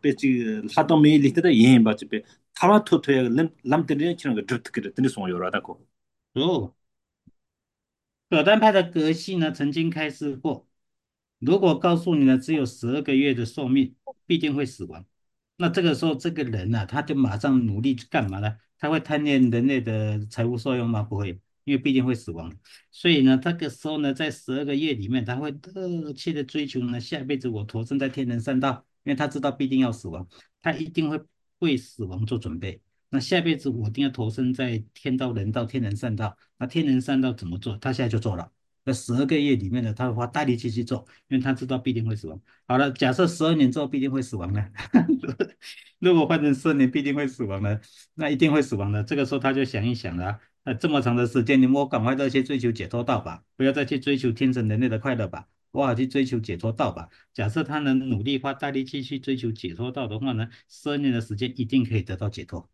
被这个拉到没里头的原因吧，这边他们偷偷呀，咱们的人去那个这个的，真的送油了的过。 哦，葛丹派的革系呢，曾经开示过，如果告诉你呢，只有12个月的寿命，必定会死亡。那这个时候，这个人呢、他就马上努力去干嘛呢？他会贪恋人类的财务受用吗？不会，因为必定会死亡。所以呢，这个时候呢，在12个月里面，他会热切的追求呢，下辈子我投生在天人善道，因为他知道必定要死亡，他一定会为死亡做准备。那下辈子我一定要投生在天道、人道、天人善道。那天人善道怎么做？他现在就做了。在12个月里面呢，他会花大力气去做，因为他知道必定会死亡。好了，假设12年之后必定会死亡呢？如果换成12年必定会死亡呢？那一定会死亡的。这个时候他就想一想了啊，这么长的时间，你们我赶快的去追求解脱道吧，不要再去追求天神人类的快乐吧，我好去追求解脱道吧。假设他能努力花大力气去追求解脱道的话呢，12年的时间一定可以得到解脱。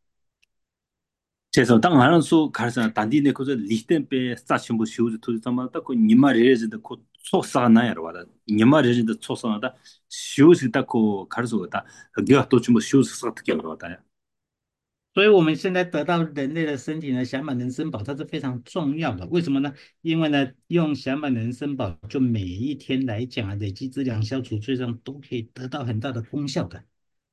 그래서 당 하는 수 가르쳐 단디네 거저 리텐베 싸침부 쇼즈 투지 담아다 고 니마 레레즈데 고 초사나야로 와다 니마 레레즈데 초사나다 쇼즈 다고 가르쳐다 그게 또 좀 쇼즈 사트게 그러다 所以我们现在得到人类的身体呢，想满人参宝它是非常重要的。为什么呢？因为呢，用想满人参宝，就每一天来讲啊，累积质量、消除罪障，都可以得到很大的功效的。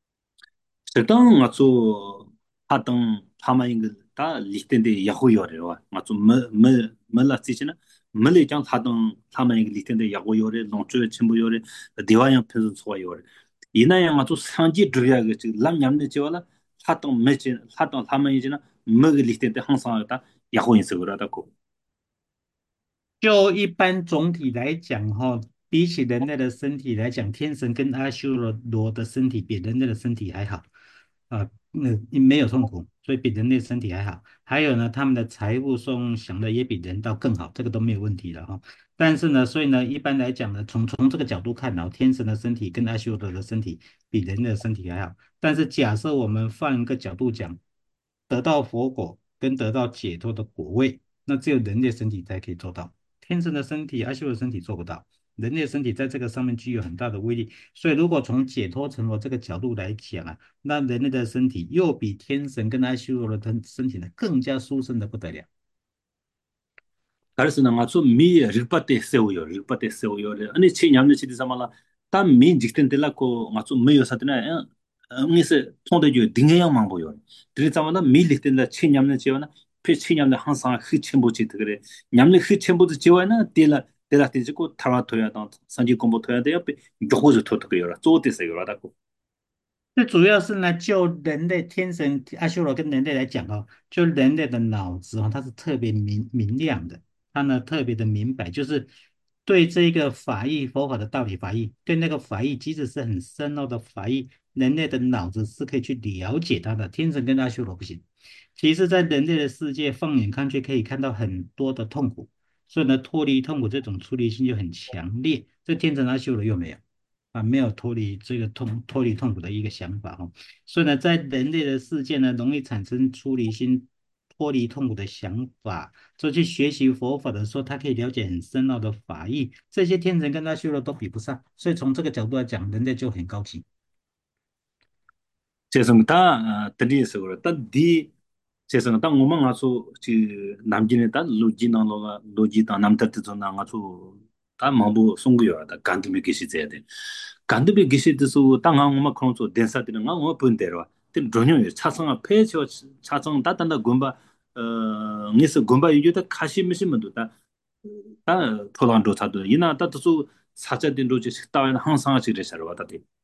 저당 아주 하던 하마인 거다 리텐데 야후요래와 아주 뭐라 지지나 멀리장 하던 하마인 리텐데 야후요래 농주에 침부요래 대화양 편서 소요래 이나양 아주 상지 드려야 그 람냠네 지와라 하던 매진 하던 하마이지나 먹을 리텐데 항상 다 야후인서 그러다고 就一般总体来讲，哈，比起人类的身体来讲，天神跟阿修罗的身体比人类的身体还好，那没有痛苦，所以比人类身体还好。还有呢，他们的财务送享的也比人道更好，这个都没有问题了哈。但是呢，所以呢，一般来讲呢，从这个角度看呢，天神的身体跟阿修罗的身体比人类的身体还好。但是假设我们换一个角度讲，得到佛果跟得到解脱的果位，那只有人类身体才可以做到。天生的身体，阿修罗身体做不到。人类身体在这个上面具有很大的威力，所以如果从解脱成佛这个角度来讲啊，那人类的身体又比天神跟阿修罗的身体呢更加殊胜的不得了。 그래서 나 아주 미 릭바테 세우요 릭바테 세우요 아니 체냠네 치디 사말라 담미 직텐들라고 아주 메요 사드나 응이세 통대주 딩해양 망보요 드리자마나 미 릭텐다 체냠네 지와나 피 체냠네 항상 흐침보지 그래 냠네 흐침보지 지와나 딜라 티지고 타라토야 당 산지 공부토야 돼 옆에 요거즈 토토요라 쪼데세요라다고 这主要是呢，就人类天神阿修罗跟人类来讲哦，就人类的脑子哦，它是特别明亮的，它呢特别的明白，就是对这个法义佛法的道理法义，对那个法义，即使是很深奥的法义，人类的脑子是可以去了解它的，天神跟阿修罗不行。其实，在人类的世界放眼看去，可以看到很多的痛苦，所以呢，脱离痛苦这种出离心就很强烈，这天神阿修罗又没有。没有脱离痛苦的一个想法哦，所以呢，在人类的世界呢，容易产生出离心、脱离痛苦的想法。所以去学习佛法的时候，他可以了解很深奥的法义，这些天神跟他修罗都比不上。所以从这个角度来讲，人类就很高级。 재성 다 드리스 그래 다디 재성 다 오만 가서 지 남진에 다 로지나로가 로지다 남다트도 나가서 다 마부 송구요다 간드미 계시제야 돼 간드미 계시듯이 땅한 오만 그런서 댄사들은 나 오만 본대로 된 전혀 차성아 폐저 차성 다단다 군바 니스 군바 유다 카시미시면도 다 토란도 차도 이나 다도 사자된 로지 식당에 항상 지르셔 왔다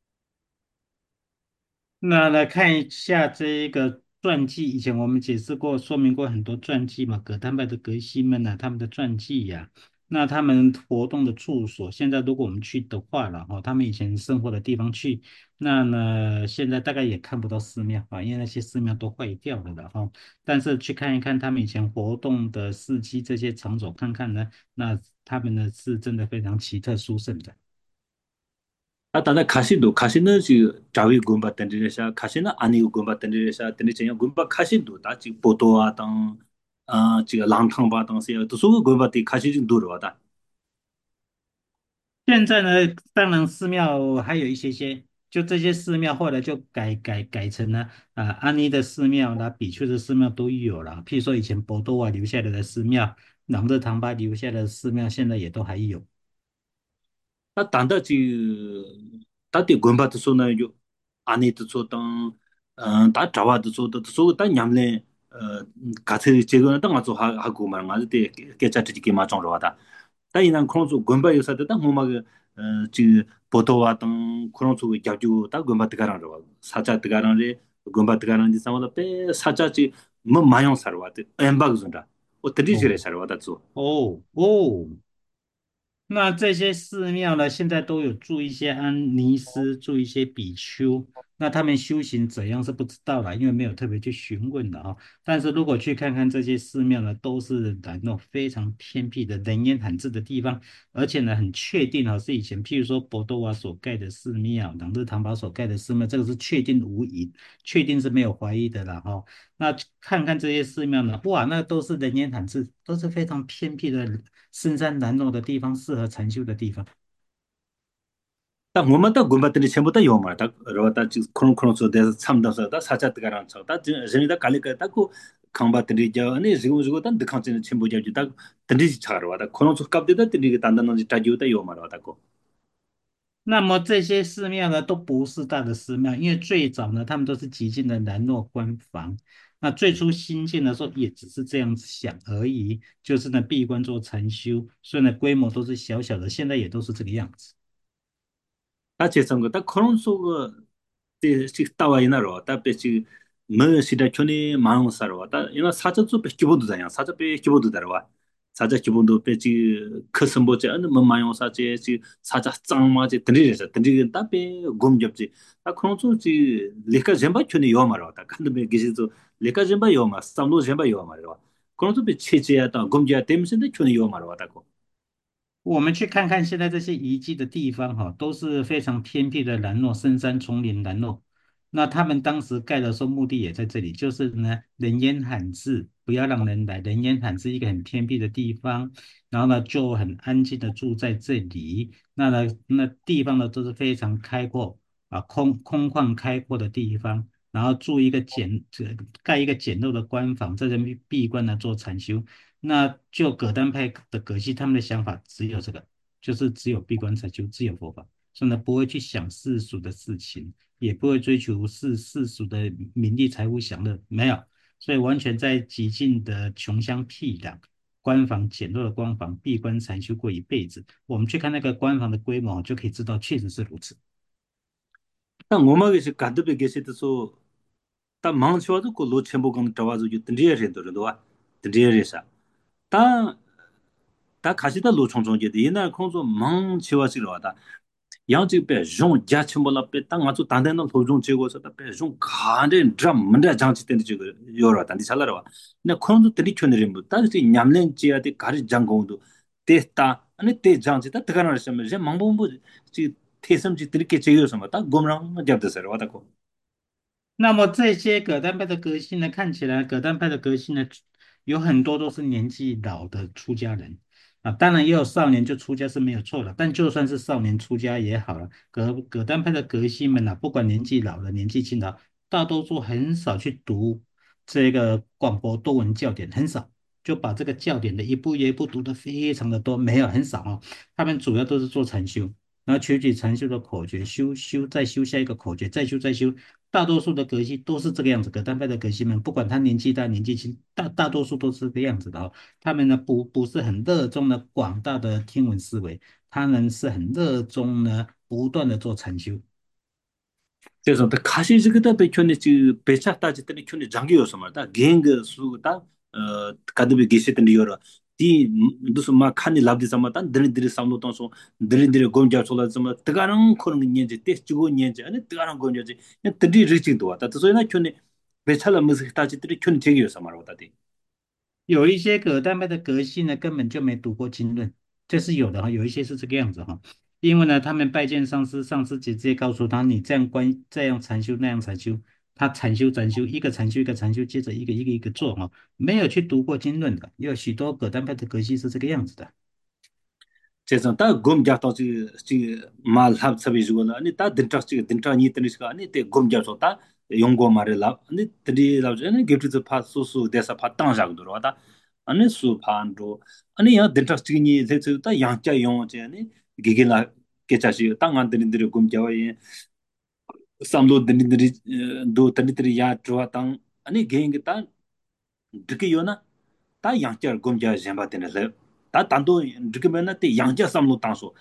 那来看一下这一个传记，以前我们解释过、说明过很多传记嘛，葛丹派的格西们呢、他们的传记呀、那他们活动的处所，现在如果我们去的话了哈，他们以前生活的地方去，那呢现在大概也看不到寺庙啊，因为那些寺庙都坏掉了哈。但是去看一看他们以前活动的事迹，这些场所看看呢，那他们呢是真的非常奇特殊胜的。 다다 가시는 지 자위 군바 던지려샤 가시는 아니고 군바 던지려샤 던지냐 군바 가시도 다지 보도와 당 지가 랑탕바 당세요 또 소고 군바티 가시 좀 现在呢，当然寺庙还有一些些， 就这些寺庙后来就改成了安妮的寺庙啦、比丘的寺庙都有了。譬如说以前博多瓦留下来的寺庙，朗日唐巴留下来的寺庙，现在也都还有。 那当到就他的官巴的时候呢，就安内的说当他找话的说他娘嘞刚才这个当我做还够嘛，我是得给家自己给嘛装着的。但伊那可能做官巴有啥的，但我嘛个就报道啊等可能做讲究，他官巴这个样子吧，啥家这个样子，官巴这个样子，啥么的，别啥家就没马用啥的，俺巴个种的，我特地去来哦啥的做。 哦哦，那这些寺庙呢，现在都有住一些安尼斯，住一些比丘。那他们修行怎样是不知道啦，因为没有特别去询问的啊。但是如果去看看这些寺庙呢，都是在那种非常偏僻的人烟罕至的地方，而且呢，很确定啊，是以前譬如说博多瓦所盖的寺庙，朗日唐堡所盖的寺庙，这个是确定无疑，确定是没有怀疑的啦哈。那看看这些寺庙呢，哇，那都是人烟罕至，都是非常偏僻的深山难弄的地方，适合禅修的地方。 但我们到国把这里全部都有嘛，他然后他就可能说的是差不多说，他啥家这个人操，他这人家搞那个他个康巴这里叫那如果他得康真全部叫就他这里差了哇，他可能说搞的他这里个单单能就他就得有嘛，然后他个。 那么这些寺庙呢，都不是大的寺庙，因为最早呢，他们都是极尽的兰若关房。那最初兴建的时候，也只是这样子想而已，就是呢闭关做禅修，所以呢规模都是小小的，现在也都是这个样子。 他这种个，他可能说个，这大外那咯，他别去没现在圈里忙啥咯，他因为啥子做别基本都这样，啥子别基本都在了哇，啥子基本都别去可什么这，那么忙用啥子就啥子脏嘛这，等这些，等这个他别工作这，他可能说这离开人吧圈里有嘛咯，他看到没，其实做离开人吧有嘛，上路人吧有嘛，是吧？可能说别切这啊，当工作啊，他们现在圈里有嘛，是吧？大哥。 我们去看看现在这些遗迹的地方，哈，都是非常偏僻的兰若深山丛林兰若。那他们当时盖的时候，目的也在这里，就是呢，人烟罕至，不要让人来，人烟罕至一个很偏僻的地方，然后呢，就很安静的住在这里。那地方呢，都是非常开阔空旷开阔的地方，然后住一个盖一个简陋的官房，在这边闭关来做禅修。那就葛丹派的葛西他们的想法只有这个，就是只有闭关才修，自有佛法，所以呢不会去想世俗的事情，也不会追求世俗的名利财富享乐，没有，所以完全在极尽的穷乡僻壤。官房简陋的官房，闭关禅修过一辈子。我们去看那个官房的规模，就可以知道确实是如此。 但我们个是干的别个些的说。但忙起来就过路全部跟找话就等这些人都是对吧？等这些人噻。但开始的路重重的，现在工作忙起来是了的，然后被用家全部了被当俺做单单的路中结果是的被用看的这么的长期的这个有了，但你下来了吧？那可能就等你圈的人不，但是年龄节的开始讲工作，得打，那得长期，他这个人什么人忙不这提升去等你给这个什么，但我们让讲的是了，我大哥。 那么这些葛丹派的革新呢，看起来葛丹派的革新呢，有很多都是年纪老的出家人啊，当然也有少年就出家是没有错的，但就算是少年出家也好了，葛丹派的革新们啊，不管年纪老了年纪轻的，大多数很少去读这个广博多闻教典，很少就把这个教典的一步一步读得非常的多，没有很少哦，他们主要都是做禅修。然后求取禅修的口诀，再修下一个口诀，再修再修，大多数的格西都是这个样子，葛丹派的格西们，不管他年纪大年纪轻，大多数都是这个样子的哦。他们呢不是很热衷的广大的听闻思维，他们是很热衷呢不断的做禅修。 그래서 더 가시 지그다 배촌에 지 배차 따지 때문에 촌에 장기 요소마다 갱그 수다 가드비 게시든 리어라 디 무슨 막 칸이 랍디 삼마다 드르드르 삼노 동소 드르드르 곰자 솔라 좀 뜨가는 코는 년제 때 주고 년제 아니 뜨가는 곰자지 드리 리칭도 왔다 또 소이나 촌에 배차라 무슨 따지 때문에 촌 제기 요소 말하다 有一些葛丹派的革新呢，根本就没读过经论，这是有的哈，有一些是这个样子哈。因为呢，他们拜见上师，上师直接告诉他，你这样禅修那样禅修，他禅修，一个禅修一个禅修，接着一个做哈，没有去读过经论的，有许多葛丹派的革新是这个样子的。 这种大公家到这个马拉特别多了，你大等着这个等着你等的是个，你得公家说大用过嘛的拉，你等的拉着你给这怕叔叔得是怕当上多少的，你叔怕多，你要等着这个你这大养家用这你给那给这些当俺等的公家为三路等都等呀主要当，你给个当这个有呢。다 양자 검자 젬바데네 다 단도 드그메나 때 양자 삼로 땅소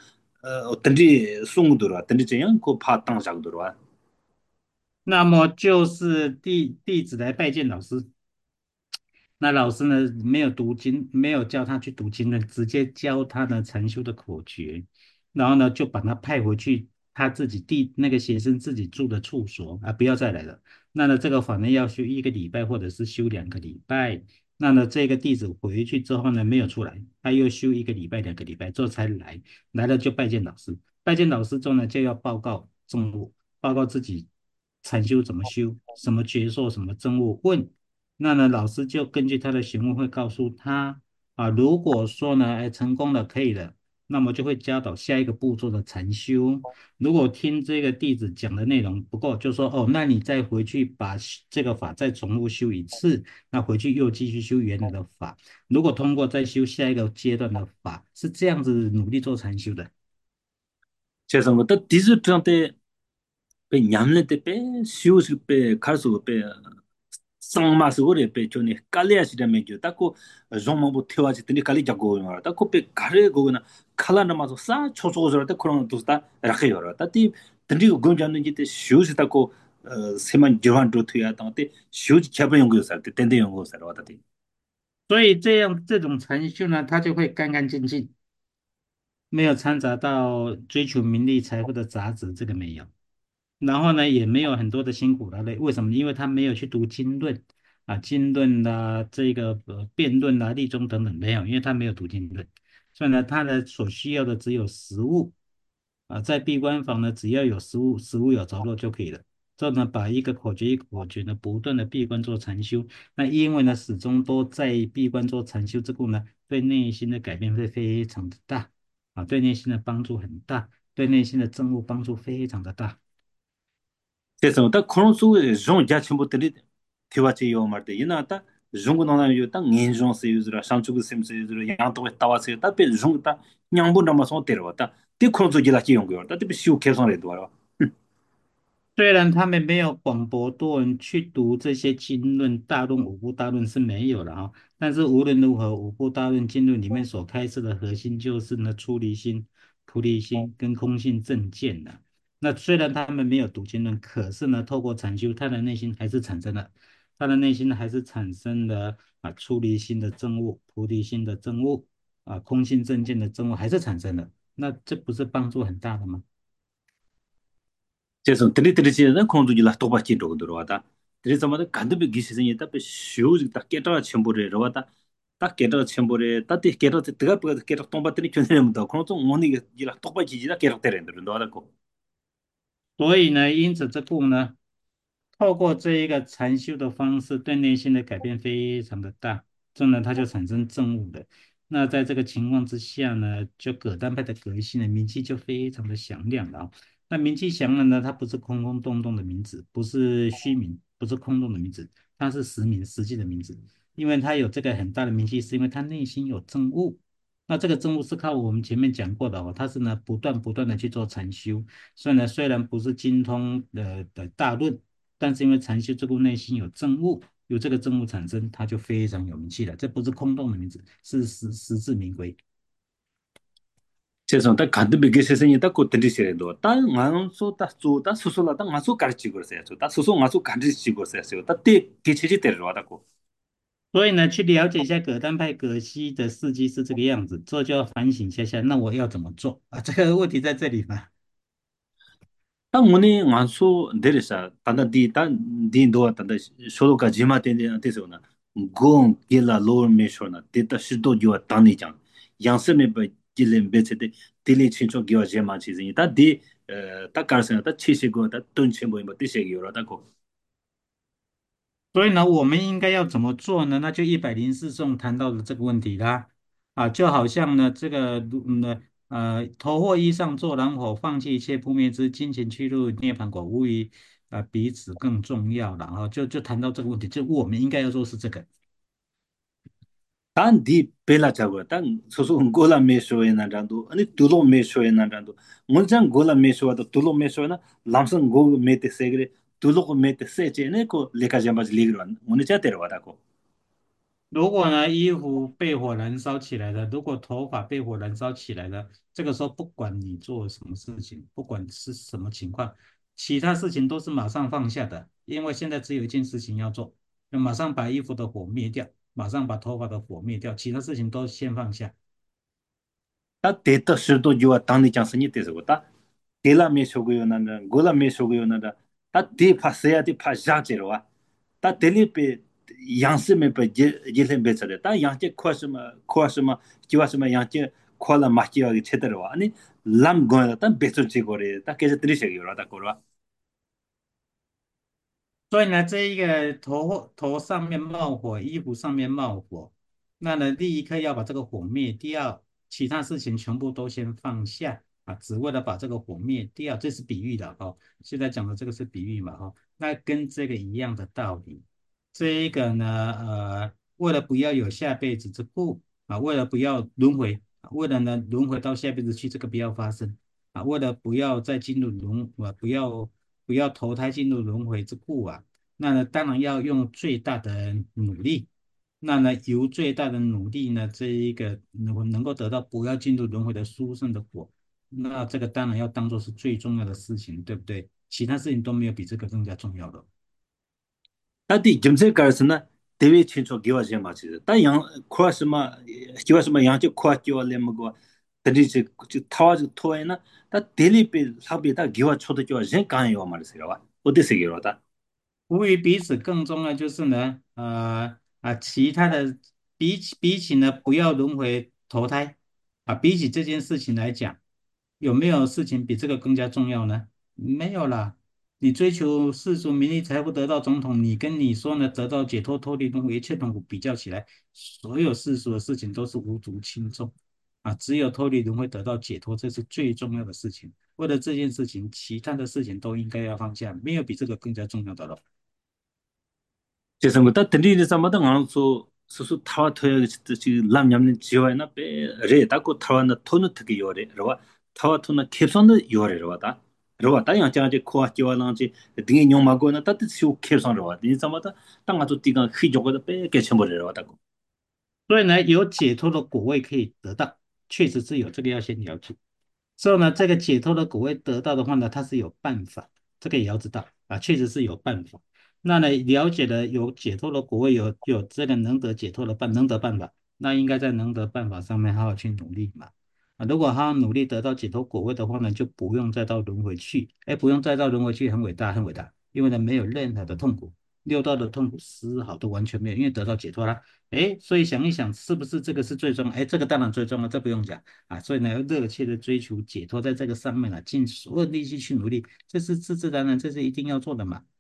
던지 송도라 던지 제양 고파 땅작도라 那么就是弟子来拜见老师，那老师呢没有读经，没有教他去读经论，直接教他呢禅修的口诀，然后呢就把他派回去他自己那个学生自己住的处所啊，不要再来了。那呢这个法呢要修1个礼拜或者是修2个礼拜。那呢这个弟子回去之后呢没有出来，他又修1个礼拜2个礼拜之后才来，来了就拜见老师，拜见老师之后呢就要报告政务，报告自己禅修怎么修，什么诀窍，什么政务问。那呢，老师就根据他的询问会告诉他啊，如果说呢，哎，成功了，可以了，那么就会教导下一个步骤的禅修。如果听这个弟子讲的内容不够，就说哦，那你再回去把这个法再重复修一次，那回去又继续修原来的法。如果通过再修下一个阶段的法，是这样子努力做禅修的。 제가 뭐또 디지털한테 배 냠네 때배 쉬우실 배 갈수 배 상마스고래 배 존이 깔려야지라 메죠 딱고 좀뭐 태워지 드니 깔리 잡고 말 딱고 배 가래 거구나 칼라나 마서 싸 초초저럴 때 그런 도스다 라해요 따디 드니 공장는 이때 쉬우시 딱고 세만 저한도 투야 당때 쉬우지 잡아 연구를 살때 땐데 연구를 살아 왔다디 所以这种禅修呢，它就会干干净净，没有掺杂到追求名利财富的杂质，这个没有。然后呢，也没有很多的辛苦劳累。为什么？因为他没有去读经论啊，经论啦、这个辩论啦、立宗等等没有，因为他没有读经论，所以呢，他的所需要的只有食物啊，在闭关房呢，只要有食物，食物有着落就可以了。这呢，把一个口诀一个口诀呢，不断的闭关做禅修。那因为呢，始终都在闭关做禅修之后呢，对内心的改变会非常的大啊，对内心的帮助很大，对内心的政务帮助非常的大。 그래서 딱 그런 속에 좀 자침부터리 티와치 요 말때 이나다 중국 나라요 딱 인종스 유즈라 상주고 셈스 유즈라 양도 따와서 딱배 중국다 냥부 남아서 데려왔다 티 그런 속에 라치 용거 딱 티 시우 계산해도 와요 虽然他们没有广博多人去读这些经论、大论、五部大论是没有了啊，但是无论如何，五部大论经论里面所开示的核心就是呢出离心、菩提心跟空性正见的。那虽然他们没有读经论，可是呢，透过禅修，他的内心还是产生了，他的内心还是产生了啊出离心的证悟、菩提心的证悟啊空性正见的证悟，还是产生了。那这不是帮助很大的吗？ 그래서 드리드리지는 공주지라 똑바치 로 들어왔다 그래서 뭐 간도비 기시선이 딱 시우 딱 깨달아 첨부를 들어왔다 딱 깨달아 첨부를 딱 깨달아 뜨가 깨달아 동바들이 견내면도 그런 좀 오니 지라 똑바치지라 깨달아 때린다 너하고 所以呢，因此这部呢。透过这一个禅修的方式，对内心的改变非常的大，这呢，它就产生正悟的。那在这个情况之下呢，就葛丹派的革新的名气就非常的响亮了啊。那名气响亮呢，它不是空空洞洞的名字，不是虚名，不是空洞的名字，它是实名实际的名字。因为它有这个很大的名气，是因为它内心有正悟。那这个正悟是靠我们前面讲过的哦，它是呢不断的去做禅修，所以呢虽然不是精通的大论。但是因为禅修这个内心有正悟，有这个正悟产生，它就非常有名气了。这不是空洞的名字，是实至名归。 세상 딱 간드베게 세상이 딱 고든지시래도 딱 만소 딱 조다 수술라 딱 만소 가르치고 그랬어요. 딱 수소 만소 가르치고 그랬어요. 딱때 개체지 때려 와다고. 所以呢，去了解一下葛丹派葛西的事迹是这个样子，之后就要反省一下下，那我要怎么做啊？这个问题在这里嘛。 딱 뭐니 만소 내려서 단다 디단 디도 단다 쇼로가 지마 된데 안테서나 공 길라 로어 메쇼나 데이터 시도 요아 단니장 양세메 바 길렘 베체데 딜리 친초 기와 제마 치즈니 다디 딱 가르스나 딱 치시고 딱 돈chen 보이면 뜻이기 요라다고 所以呢，我们应该要怎么做呢？那就104颂谈到的这个问题啦，啊，就好像呢，这个头或衣上作，然后放弃一切扑灭之，金钱去入涅槃果，无疑彼此更重要。然后就谈到这个问题，就我们应该要做是这个。 단 디 벨라 자고 단 소소 골라 메쇼에 난장도 아니 둘로 메쇼에 난장도 문장 골라 메쇼도 둘로 메쇼나 람선 고 메테 세그레 둘로 메테 세체네 코 레카잠바즈 리그런 오늘 자테로 와다고 如果呢衣服被火燃烧起来了，如果头发被火燃烧起来了，这个时候不管你做什么事情，不管是什么情况，其他事情都是马上放下的，因为现在只有一件事情要做，就马上把衣服的火灭掉，马上把头发的火灭掉，其他事情都先放下。 다 데이터 실도 주와 당니 장선이 되고 다 데라 메쇼고요 난다 골라 메쇼고요 난다 다디 파세야 디 파자제로 다 델리페 양스메 베 제jelem 베서데 다 양체 코스마 지와스마 양체 콜라 마치와기 체더와 아니 람 고야 다 베서 지고레 다 계속 들으셔요 다 거라 所以呢，这一个头上面冒火，衣服上面冒火，那呢，立刻要把这个火灭掉，其他事情全部都先放下啊，只为了把这个火灭掉，这是比喻的哈、现在讲的这个是比喻嘛哈、那跟这个一样的道理。这一个呢，为了不要有下辈子之故啊，为了不要轮回，为了呢轮回到下辈子去，这个不要发生啊，为了不要再进入不要投胎进入轮回之故啊。那呢，当然要用最大的努力。那呢，由最大的努力呢，这一个能够得到不要进入轮回的殊胜的果，那这个当然要当做是最重要的事情，对不对？其他事情都没有比这个更加重要的。 다디 점세 가르스나 대외 친초 기와제 마치 다양 코아스마 기와스마 양체 코아티와 레모고 다디지 타와즈 토에나 다 델리페 사비다 기와 초도 기와 제 간요 말세요 어디세요다 无与彼此更重要就是呢，其他的比起呢，不要轮回投胎啊，比起这件事情来讲，有没有事情比这个更加重要呢？没有啦。你追求世俗名利财富得到总统，你跟你说呢，得到解脱脱离轮回一切痛苦比较起来，所有世俗的事情都是无足轻重啊，只有脱离轮回得到解脱，这是最重要的事情。为了这件事情，其他的事情都应该要放下，没有比这个更加重要的了。 제선 거다 든리니 사마다 안소 수수 타와 토야 지 람냠는 지와나 베레 다고 타와나 토는 특이 요래 러와 타와 토나 캡선도 요래 러와다 러와다 양장제 코아 지와랑지 등이 뇽마고나 따뜻 시우 캡선 러와 니 사마다 땅아도 띠가 휘조거다 빼 개쳐버려 러와다 所以呢，有解脱的果位可以得到，确实是有这个要先了解。之后呢，这个解脱的果位得到的话呢，它是有办法，这个也要知道啊，确实是有办法。那呢，了解了有解脱的果位，有这个能得解脱的能得办法，那应该在能得办法上面好好去努力嘛。啊，如果好好努力得到解脱果位的话呢，就不用再到轮回去，哎，不用再到轮回去，很伟大，很伟大，因为呢没有任何的痛苦，六道的痛苦丝毫都完全没有，因为得到解脱了。哎，所以想一想，是不是这个是最重要？哎，这个当然最重要，这不用讲啊。所以呢，要热切的追求解脱，在这个上面啊，尽所有力气去努力，这是自自然然，这是一定要做的嘛。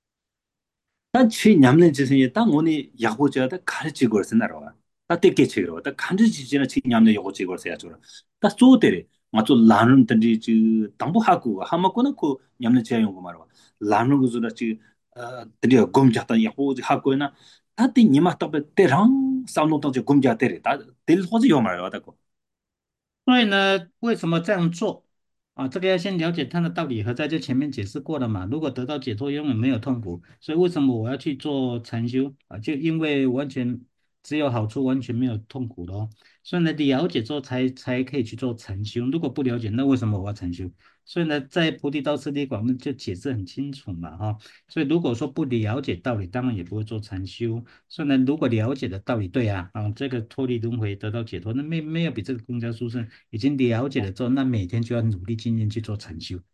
난 냠는 짓이 딱 오니 야고자다 가르치고 그랬어 나라와 다 떼게치고 다 간지지나 치 냠는 야고치고 그랬어야 저라 다 쏘데레 맞죠 라는 던지 당부하고 하마고는 그 냠는 제용고 말아 라는 거즈라 지 드디어 검자다 야고 하고나 다들 니마 떡에 때랑 싸우는 동지 검자 때리 될 호지 요 말아 다고 所以呢，为什么这样做啊？这个要先了解它的道理何在，就前面解释过了嘛。如果得到解脱，永远没有痛苦，所以为什么我要去做禅修啊？就因为完全只有好处，完全没有痛苦的哦。所以呢，了解之后才可以去做禅修。如果不了解，那为什么我要禅修？所以呢，在菩提道次第广论就解释很清楚嘛，哈。所以如果说不了解道理，当然也不会做禅修。所以呢，如果了解的道理对啊，这个脱离轮回得到解脱，那没有比这个更加殊胜。已经了解了之后，那每天就要努力精进去做禅修。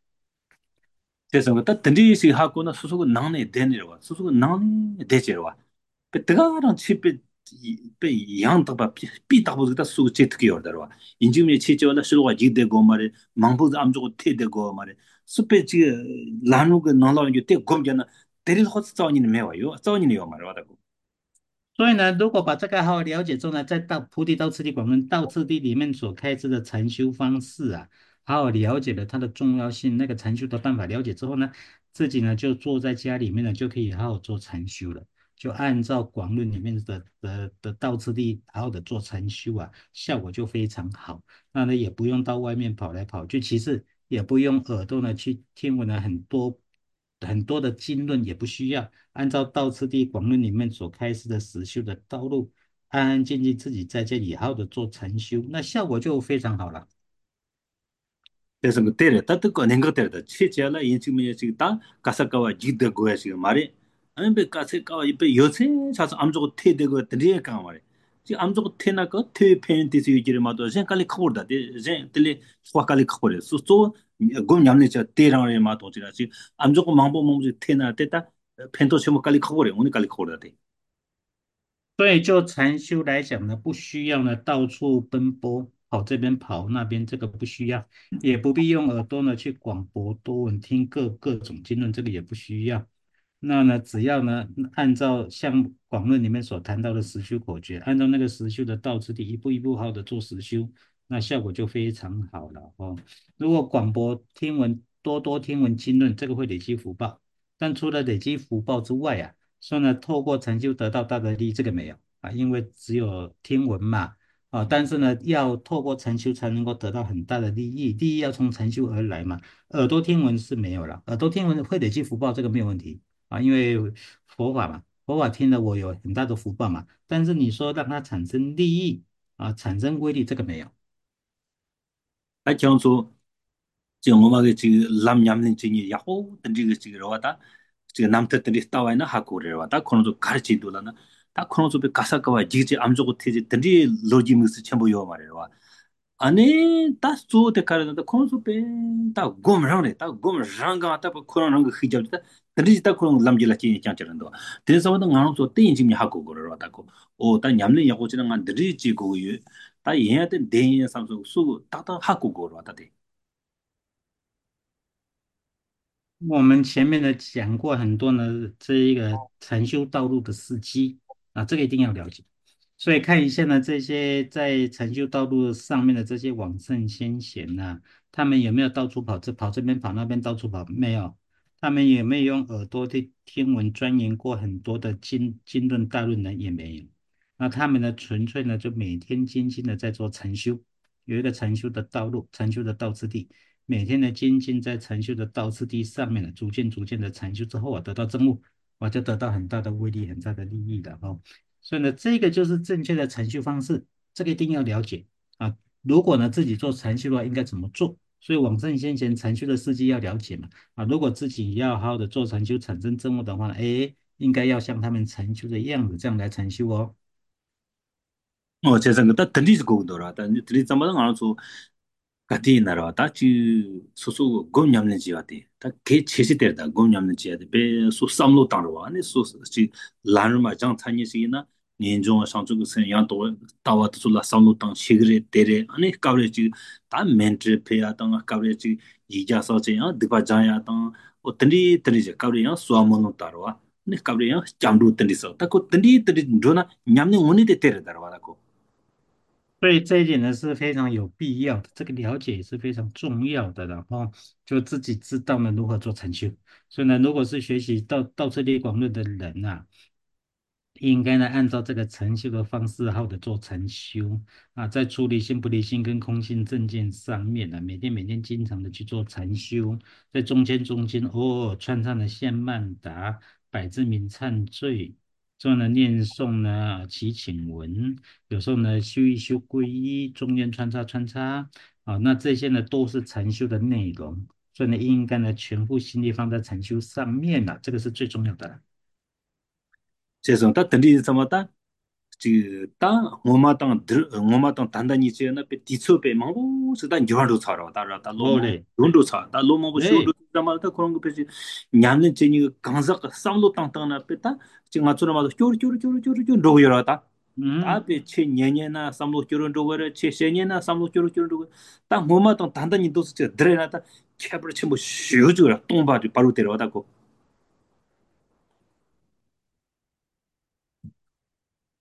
그래서 그다 던지시 하고는 수수고 나네 되니라 수수고 나네 되지라 베드가랑 치베 베 양도바 비다보다 수고 제트기 열더라 인지미 치죠나 실과 지대고 말에 망부 암조고 태대고 말에 스페지 라누가 나라는 게 대검잖아 데릴 호스 싸우니는 매워요 싸우니는 요 말하다고 所以呢，如果把这个好好了解之后呢，在菩提道次第广论道次第里面所开支的禅修方式啊，好好了解了它的重要性，那个禅修的办法了解之后呢，自己呢就坐在家里面呢就可以好好做禅修了，就按照广论里面的道次第好好的做禅修啊，效果就非常好。那呢也不用到外面跑来跑去，其次也不用耳朵呢去听闻了很多的经论，也不需要。按照道次第广论里面所开示的实修的道路，安安静静自己在这里好好的做禅修，那效果就非常好了。 그래서 그 때려 따뜻 꺼낸 거 때려다 체제라 인치면 지금 다 가사가와 지드 거야 지금 말이 아니 배 가사가와 이배 요새 자서 암저고 태되고 드리에 까 말이 지금 암저고 태나고 태 팬티스 유지를 마도 제 깔리 커버다 제 들리 수학 깔리 커버래 소소 곰 냠네 저 때랑을 마도 지라 지금 암저고 망보 몸지 태나 때다 팬도 좀 깔리 커버래 오늘 깔리 커버다 돼. 所以就禅修来讲呢，不需要呢到处奔波，跑这边跑那边，这个不需要，也不必用耳朵呢去广博多闻，听各种经论，这个也不需要。那呢，只要呢按照像广论里面所谈到的实修口诀，按照那个实修的道次第，一步一步好好的做实修，那效果就非常好了哦。如果广博听闻，多多听闻经论，这个会累积福报。但除了累积福报之外啊，说呢，透过成就得到大的利益，这个没有啊，因为只有听闻嘛，啊，但是呢，要透过成修才能够得到很大的利益，利益要从成修而来嘛，耳朵听闻是没有了，耳朵听闻会累积福报，这个没有问题啊，因为佛法嘛，佛法听了我有很大的福报嘛，但是你说让它产生利益啊，产生威力，这个没有。 아 경수 지금 음악에 지금 람 냠는 중이 야호 던지고 지금 왔다 지금 남태들이 따와이나 하고를 왔다 코너도 가르치도라나 다 코너도 be 가사가와 지지 암조고 티지 던지 로지미스 전부 요 말이야 와 아니 다 소데 가르는데 코너도 베다 곰랑네 다 곰랑가 다 코너는 그 히잡다 던지 다 코너 람질라 지 장처럼도 그래서 와도 나노도 땡짐이 하고 그러러 왔다고 오다 냠는 야고 지는 안 드리지고 다 얘한테 대인 삼성 수 따다 하고 그러러 왔다 我们前面的讲过很多呢，这一个禅修道路的司机啊，这个一定要了解。所以看一下呢，这些在禅修道路上面的这些往圣先贤呐、他们有没有到处跑，跑这边跑那边到处跑？没有。他们有没有用耳朵去听闻钻研过很多的经论大论呢？也没有。那他们呢，纯粹呢就每天精进的在做禅修，有一个禅修的道路，禅修的道次第。每天的精进在禅修的道次第上面呢，逐渐的禅修之后啊，得到证悟，我就得到很大的威力、很大的利益了哦。所以呢，这个就是正确的禅修方式，这个一定要了解啊。如果呢自己做禅修的话，应该怎么做？所以往圣先贤禅修的事迹要了解嘛啊。如果自己要好好的做禅修，产生证悟的话呢，哎，应该要像他们禅修的样子这样来禅修哦。 제가 그다 들리지 거더라. 다 들리 잠만 알아서 같이 나라 다치 소소 곰 냠는 지야데. 다개 체시되다 곰 냠는 지야데. 배 소삼로 땅로 아니 소지 라르마 장 찬이시나 년종 상주고 선양 도 따와도 줄라 삼로 땅 시그레 데레 아니 까브레지 다 멘트 페야 땅 까브레지 이자서지 아 디바자야 땅 어떤디 들리지 까브레야 수아모노 따로와 네 까브레야 잠도 던디서 딱고 던디 던디 조나 냠는 오니 데테르 다라와라고 所以这一点呢是非常有必要的，这个了解也是非常重要的，然后就自己知道呢如何做禅修。所以呢，如果是学习道次第广论的人呐、应该呢按照这个禅修的方式，好好的做禅修啊，在处理性、不离性跟空性正见上面呢，每天经常的去做禅修，在中间偶尔穿插的献曼达、百字明忏罪，之后呢念诵呢祈请文，有时候呢修一修皈依，中间穿插啊，那这些呢都是禅修的内容，所以呢应该呢全部心力放在禅修上面了，这个是最重要的了。 세상 다 들리 잠았다 지다 뭐마땅 단단히 지나 배 디초배 망고 쓰다 저하로 살아 다라다 哦 로모 嘞， 돈도 사다 로모 쇼도 哎。 잠았다 그런 거 배지 냠는 제니 강사 삼로 땅땅나 배다 지금 맞추라마도 쪼르쪼르 로여라다 음, 다배 체 년년나 삼로 쪼르 로거래 체 세년나 삼로 쪼르 로거 딱 뭐마땅 단단히 도스 저 드레나다 캐브르 체 쉬어주라 똥바지 바로 데려와다고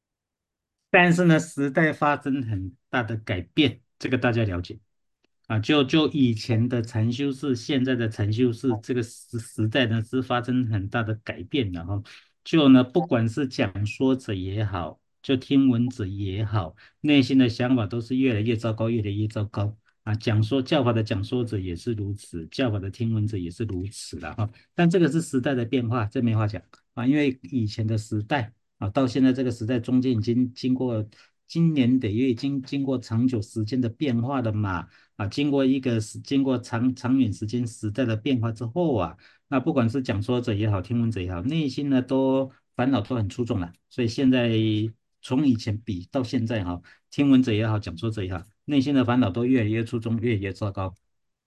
但是呢，时代发生很大的改变，这个大家了解。啊，就以前的禅修士，现在的禅修士，这个时代呢是发生很大的改变的哈。就呢，不管是讲说者也好，就听闻者也好，内心的想法都是越来越糟糕，越来越糟糕啊。教法的讲说者也是如此，教法的听闻者也是如此了哈。但这个是时代的变化，这没话讲啊，因为以前的时代。啊，到现在这个时代中间已经经过今年得月，已经经过长久时间的变化了嘛。啊，经过长远时间时代的变化之后啊，那不管是讲说者也好，听闻者也好，内心呢都烦恼都很出众了。所以现在从以前比到现在哈，听闻者也好，讲说者也好，内心的烦恼都越来越出众，越来越糟糕。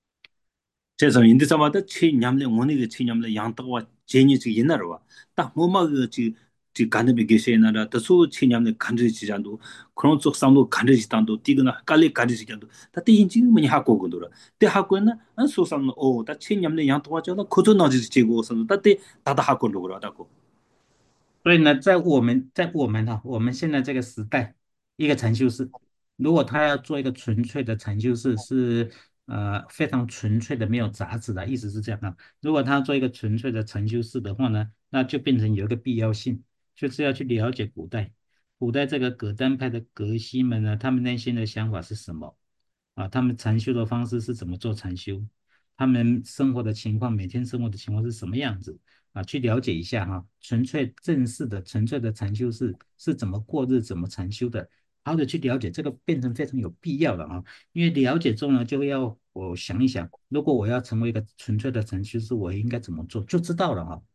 그래서 인디 사마다 치 냠레 오니 그치 냠레 양떡와 제니 지 이나로와 딱 뭐마 그지 간데베 게세나라 다수 치 냠레 간지 지잔도 그런 쪽 상도 간지 지단도 뛰거나 깔리 간지 지잔도 다때 인지 뭐니 하고 그더라 때 하고는 안 소상노 오다치 냠레 양떡와 저나 코조 나지 지고 선도 다때 다다 하고 그러다고 所以呢，在我们哈，我们现在这个时代，一个禅修士，如果他要做一个纯粹的禅修士，是非常纯粹的，没有杂质的，意思是这样啊。如果他要做一个纯粹的禅修士的话呢，那就变成有一个必要性，就是要去了解古代这个葛丹派的格西们呢，他们内心的想法是什么啊？他们禅修的方式是怎么做禅修？他们生活的情况，每天生活的情况是什么样子？啊，去了解一下哈，纯粹的禅修是怎么过日、怎么禅修的，好好的去了解，这个变成非常有必要的啊。因为了解中呢，就要我想一想，如果我要成为一个纯粹的禅修师，我应该怎么做，就知道了哈。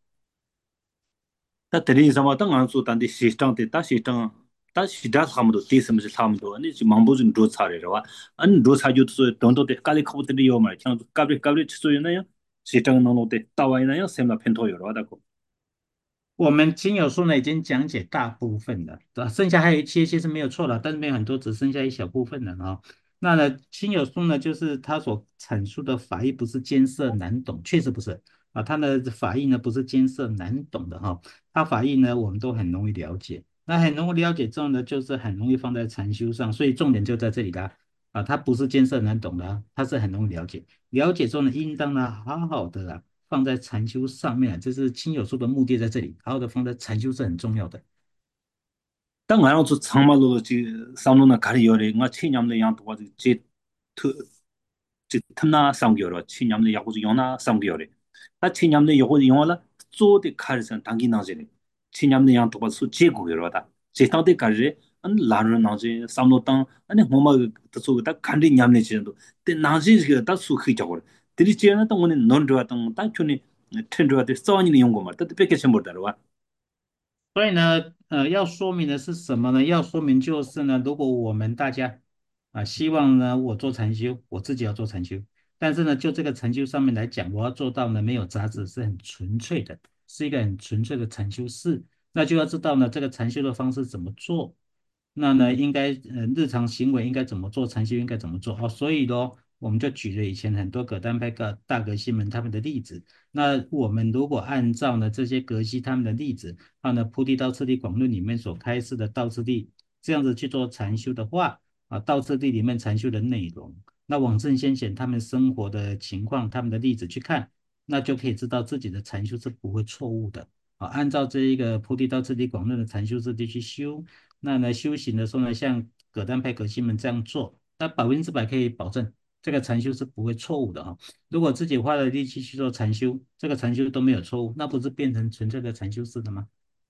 다 데리 사마 땅 안수 단데 시스템 때다 시스템 다 시다 함도 디스무지 함도 아니 지 망보진 로 차례라와 안로 차주도 돈도데 깔리 커버들이 요 말. 그냥 까브리 치소이나요 시스템 노노데 따와이나요 셈나 펜토요로 하다고 我们亲友书呢已经讲解大部分了，对吧？剩下还有一些是没有错的，但是没有很多，只剩下一小部分了啊。那呢，亲友书呢，就是他所阐述的法义不是艰涩难懂，确实不是啊。他的法义呢不是艰涩难懂的哈，他法义呢我们都很容易了解。那很容易了解之后呢，就是很容易放在禅修上，所以重点就在这里啦。啊，它不是艰涩难懂的啊，它是很容易了解。了解之后呢，应当呢好好的啊。放在禅修上面，这是亲友术的目的在这里，好好的放在禅修是很重要的。 땅 안에서 정말로 지 삼로나 가리 요래 nga 치냠네 양 도와 지 탐나 상교로 치냠네 야고 요나 상교래 다 치냠네 요고 요라 쪼데 카르선 당기 나제네 치냠네 양 도와 수 제고 요라다 제타데 카르 안 라르 나제 삼로 땅 아니 호마 또 다 간디 냠네 지도 데 나제 다 수히 저거 들이 지나 땅 오늘 넌 좋아 땅 촌이 텐드와 데 써니 용고 말 또 베케 쳔 버다와 所以呢，要说明的是什么呢？要说明就是呢，如果我们大家希望呢，我做禅修，我自己要做禅修，但是呢，就这个禅修上面来讲，我要做到呢，没有杂质，是很纯粹的，是一个很纯粹的禅修士，那就要知道呢，这个禅修的方式怎么做，那呢，应该日常行为应该怎么做，禅修应该怎么做哦。所以咯，我们就举了以前很多葛丹派大格西们他们的例子。那我们如果按照呢这些格西他们的例子，按呢菩提道次第广论里面所开示的道次第这样子去做禅修的话，啊，道次第里面禅修的内容，那往正先贤他们生活的情况，他们的例子去看，那就可以知道自己的禅修是不会错误的。啊，按照这一个菩提道次第广论的禅修次第去修，那呢修行的时候呢，像葛丹派葛西们这样做，那100%可以保证这个禅修是不会错误的啊。如果自己花了力气去做禅修，这个禅修都没有错误，那不是变成纯粹的禅修师了吗？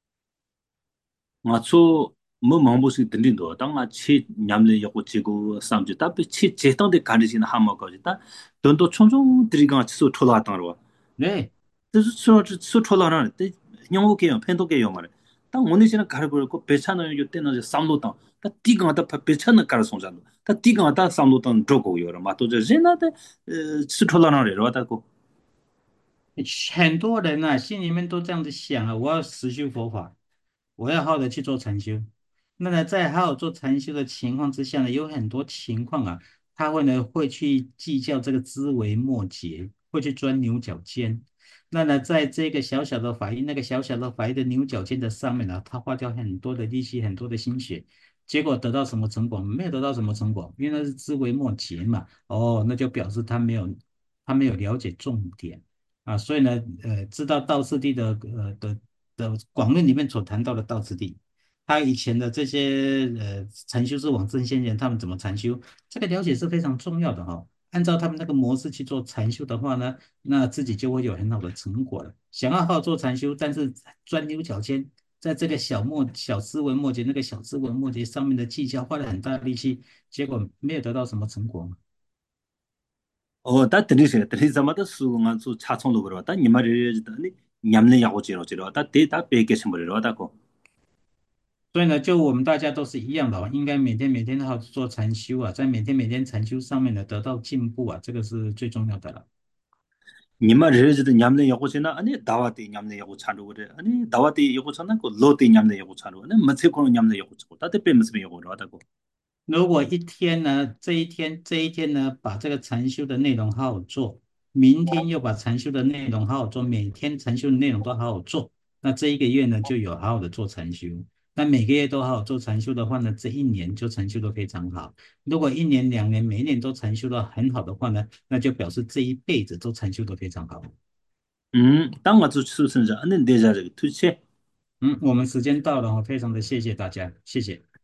ngacho mo mangbo si dindin do ta nga chi nyamle yoko chigo samje ta pe chi jetang de kan jin ha ma ko ta don do chong chong dri ga chi so thola tang ro 네. de so thola ran de nyong ge yo pen do ge yo ma ta ngoni jin ga ro ko pe chan yo te no sam lo tang ta ti ga ta pe chan ga song jan ta ti ga ta sam lo tang zho go yo ma to je jin na de chi thola ran ro ta ko 很多人啊，心里面都这样子想啊，我要实修佛法，我要好好的去做禅修。那么在好好做禅修的情况之下呢，有很多情况啊，他会去计较这个枝微末节，会去钻牛角尖。那呢，在这个小小的法医，那个小小的法医的牛角尖的上面呢，他花掉很多的力气，很多的心血， 结果得到什么成果？没有得到什么成果，因为那是枝微末节嘛。哦，那就表示他没有了解重点啊。所以呢，知道道次第的广论里面所谈到的道次第，他以前的这些禅修是往真仙人他们怎么禅修，这个了解是非常重要的哈、按照他们那个模式去做禅修的话呢，那自己就会有很好的成果了。想要好好做禅修，但是钻牛角尖，在这个小枝微末节那个小枝微末节上面的技巧，花了很大的力气，结果没有得到什么成果嘛。 어, 다 들으세요. 들으자마다 수긍한 수 차총로 그러. 다 니말이 니 냠내 야고 지로. 다 대다 베게 심으려 다고. 所以呢，就我们大家都是一样的哦，应该每天好好做禅修啊，在每天禅修上面呢得到进步啊，这个是最重要的了。 니말이 냠내 야고 지나 아니 다와데 냠내 야고 차로 그래. 아니 다와데 야고 차나 그 로데 냠내 야고 차로. 아니 마체코 냠내 야고 차고. 다 대베 무슨 야고 그러다고. 如果这一天呢，把这个禅修的内容好好做，明天又把禅修的内容好好做，每天禅修的内容都好好做，那这一个月呢，就有好好的做禅修。那每个月都好好做禅修的话呢，这一年就禅修的非常好。如果一年、2年，每一年都禅修的很好的话呢，那就表示这一辈子都禅修的非常好。 当我做出生者，아니 내자 투체. 我们时间到了哦，非常的谢谢大家，谢谢。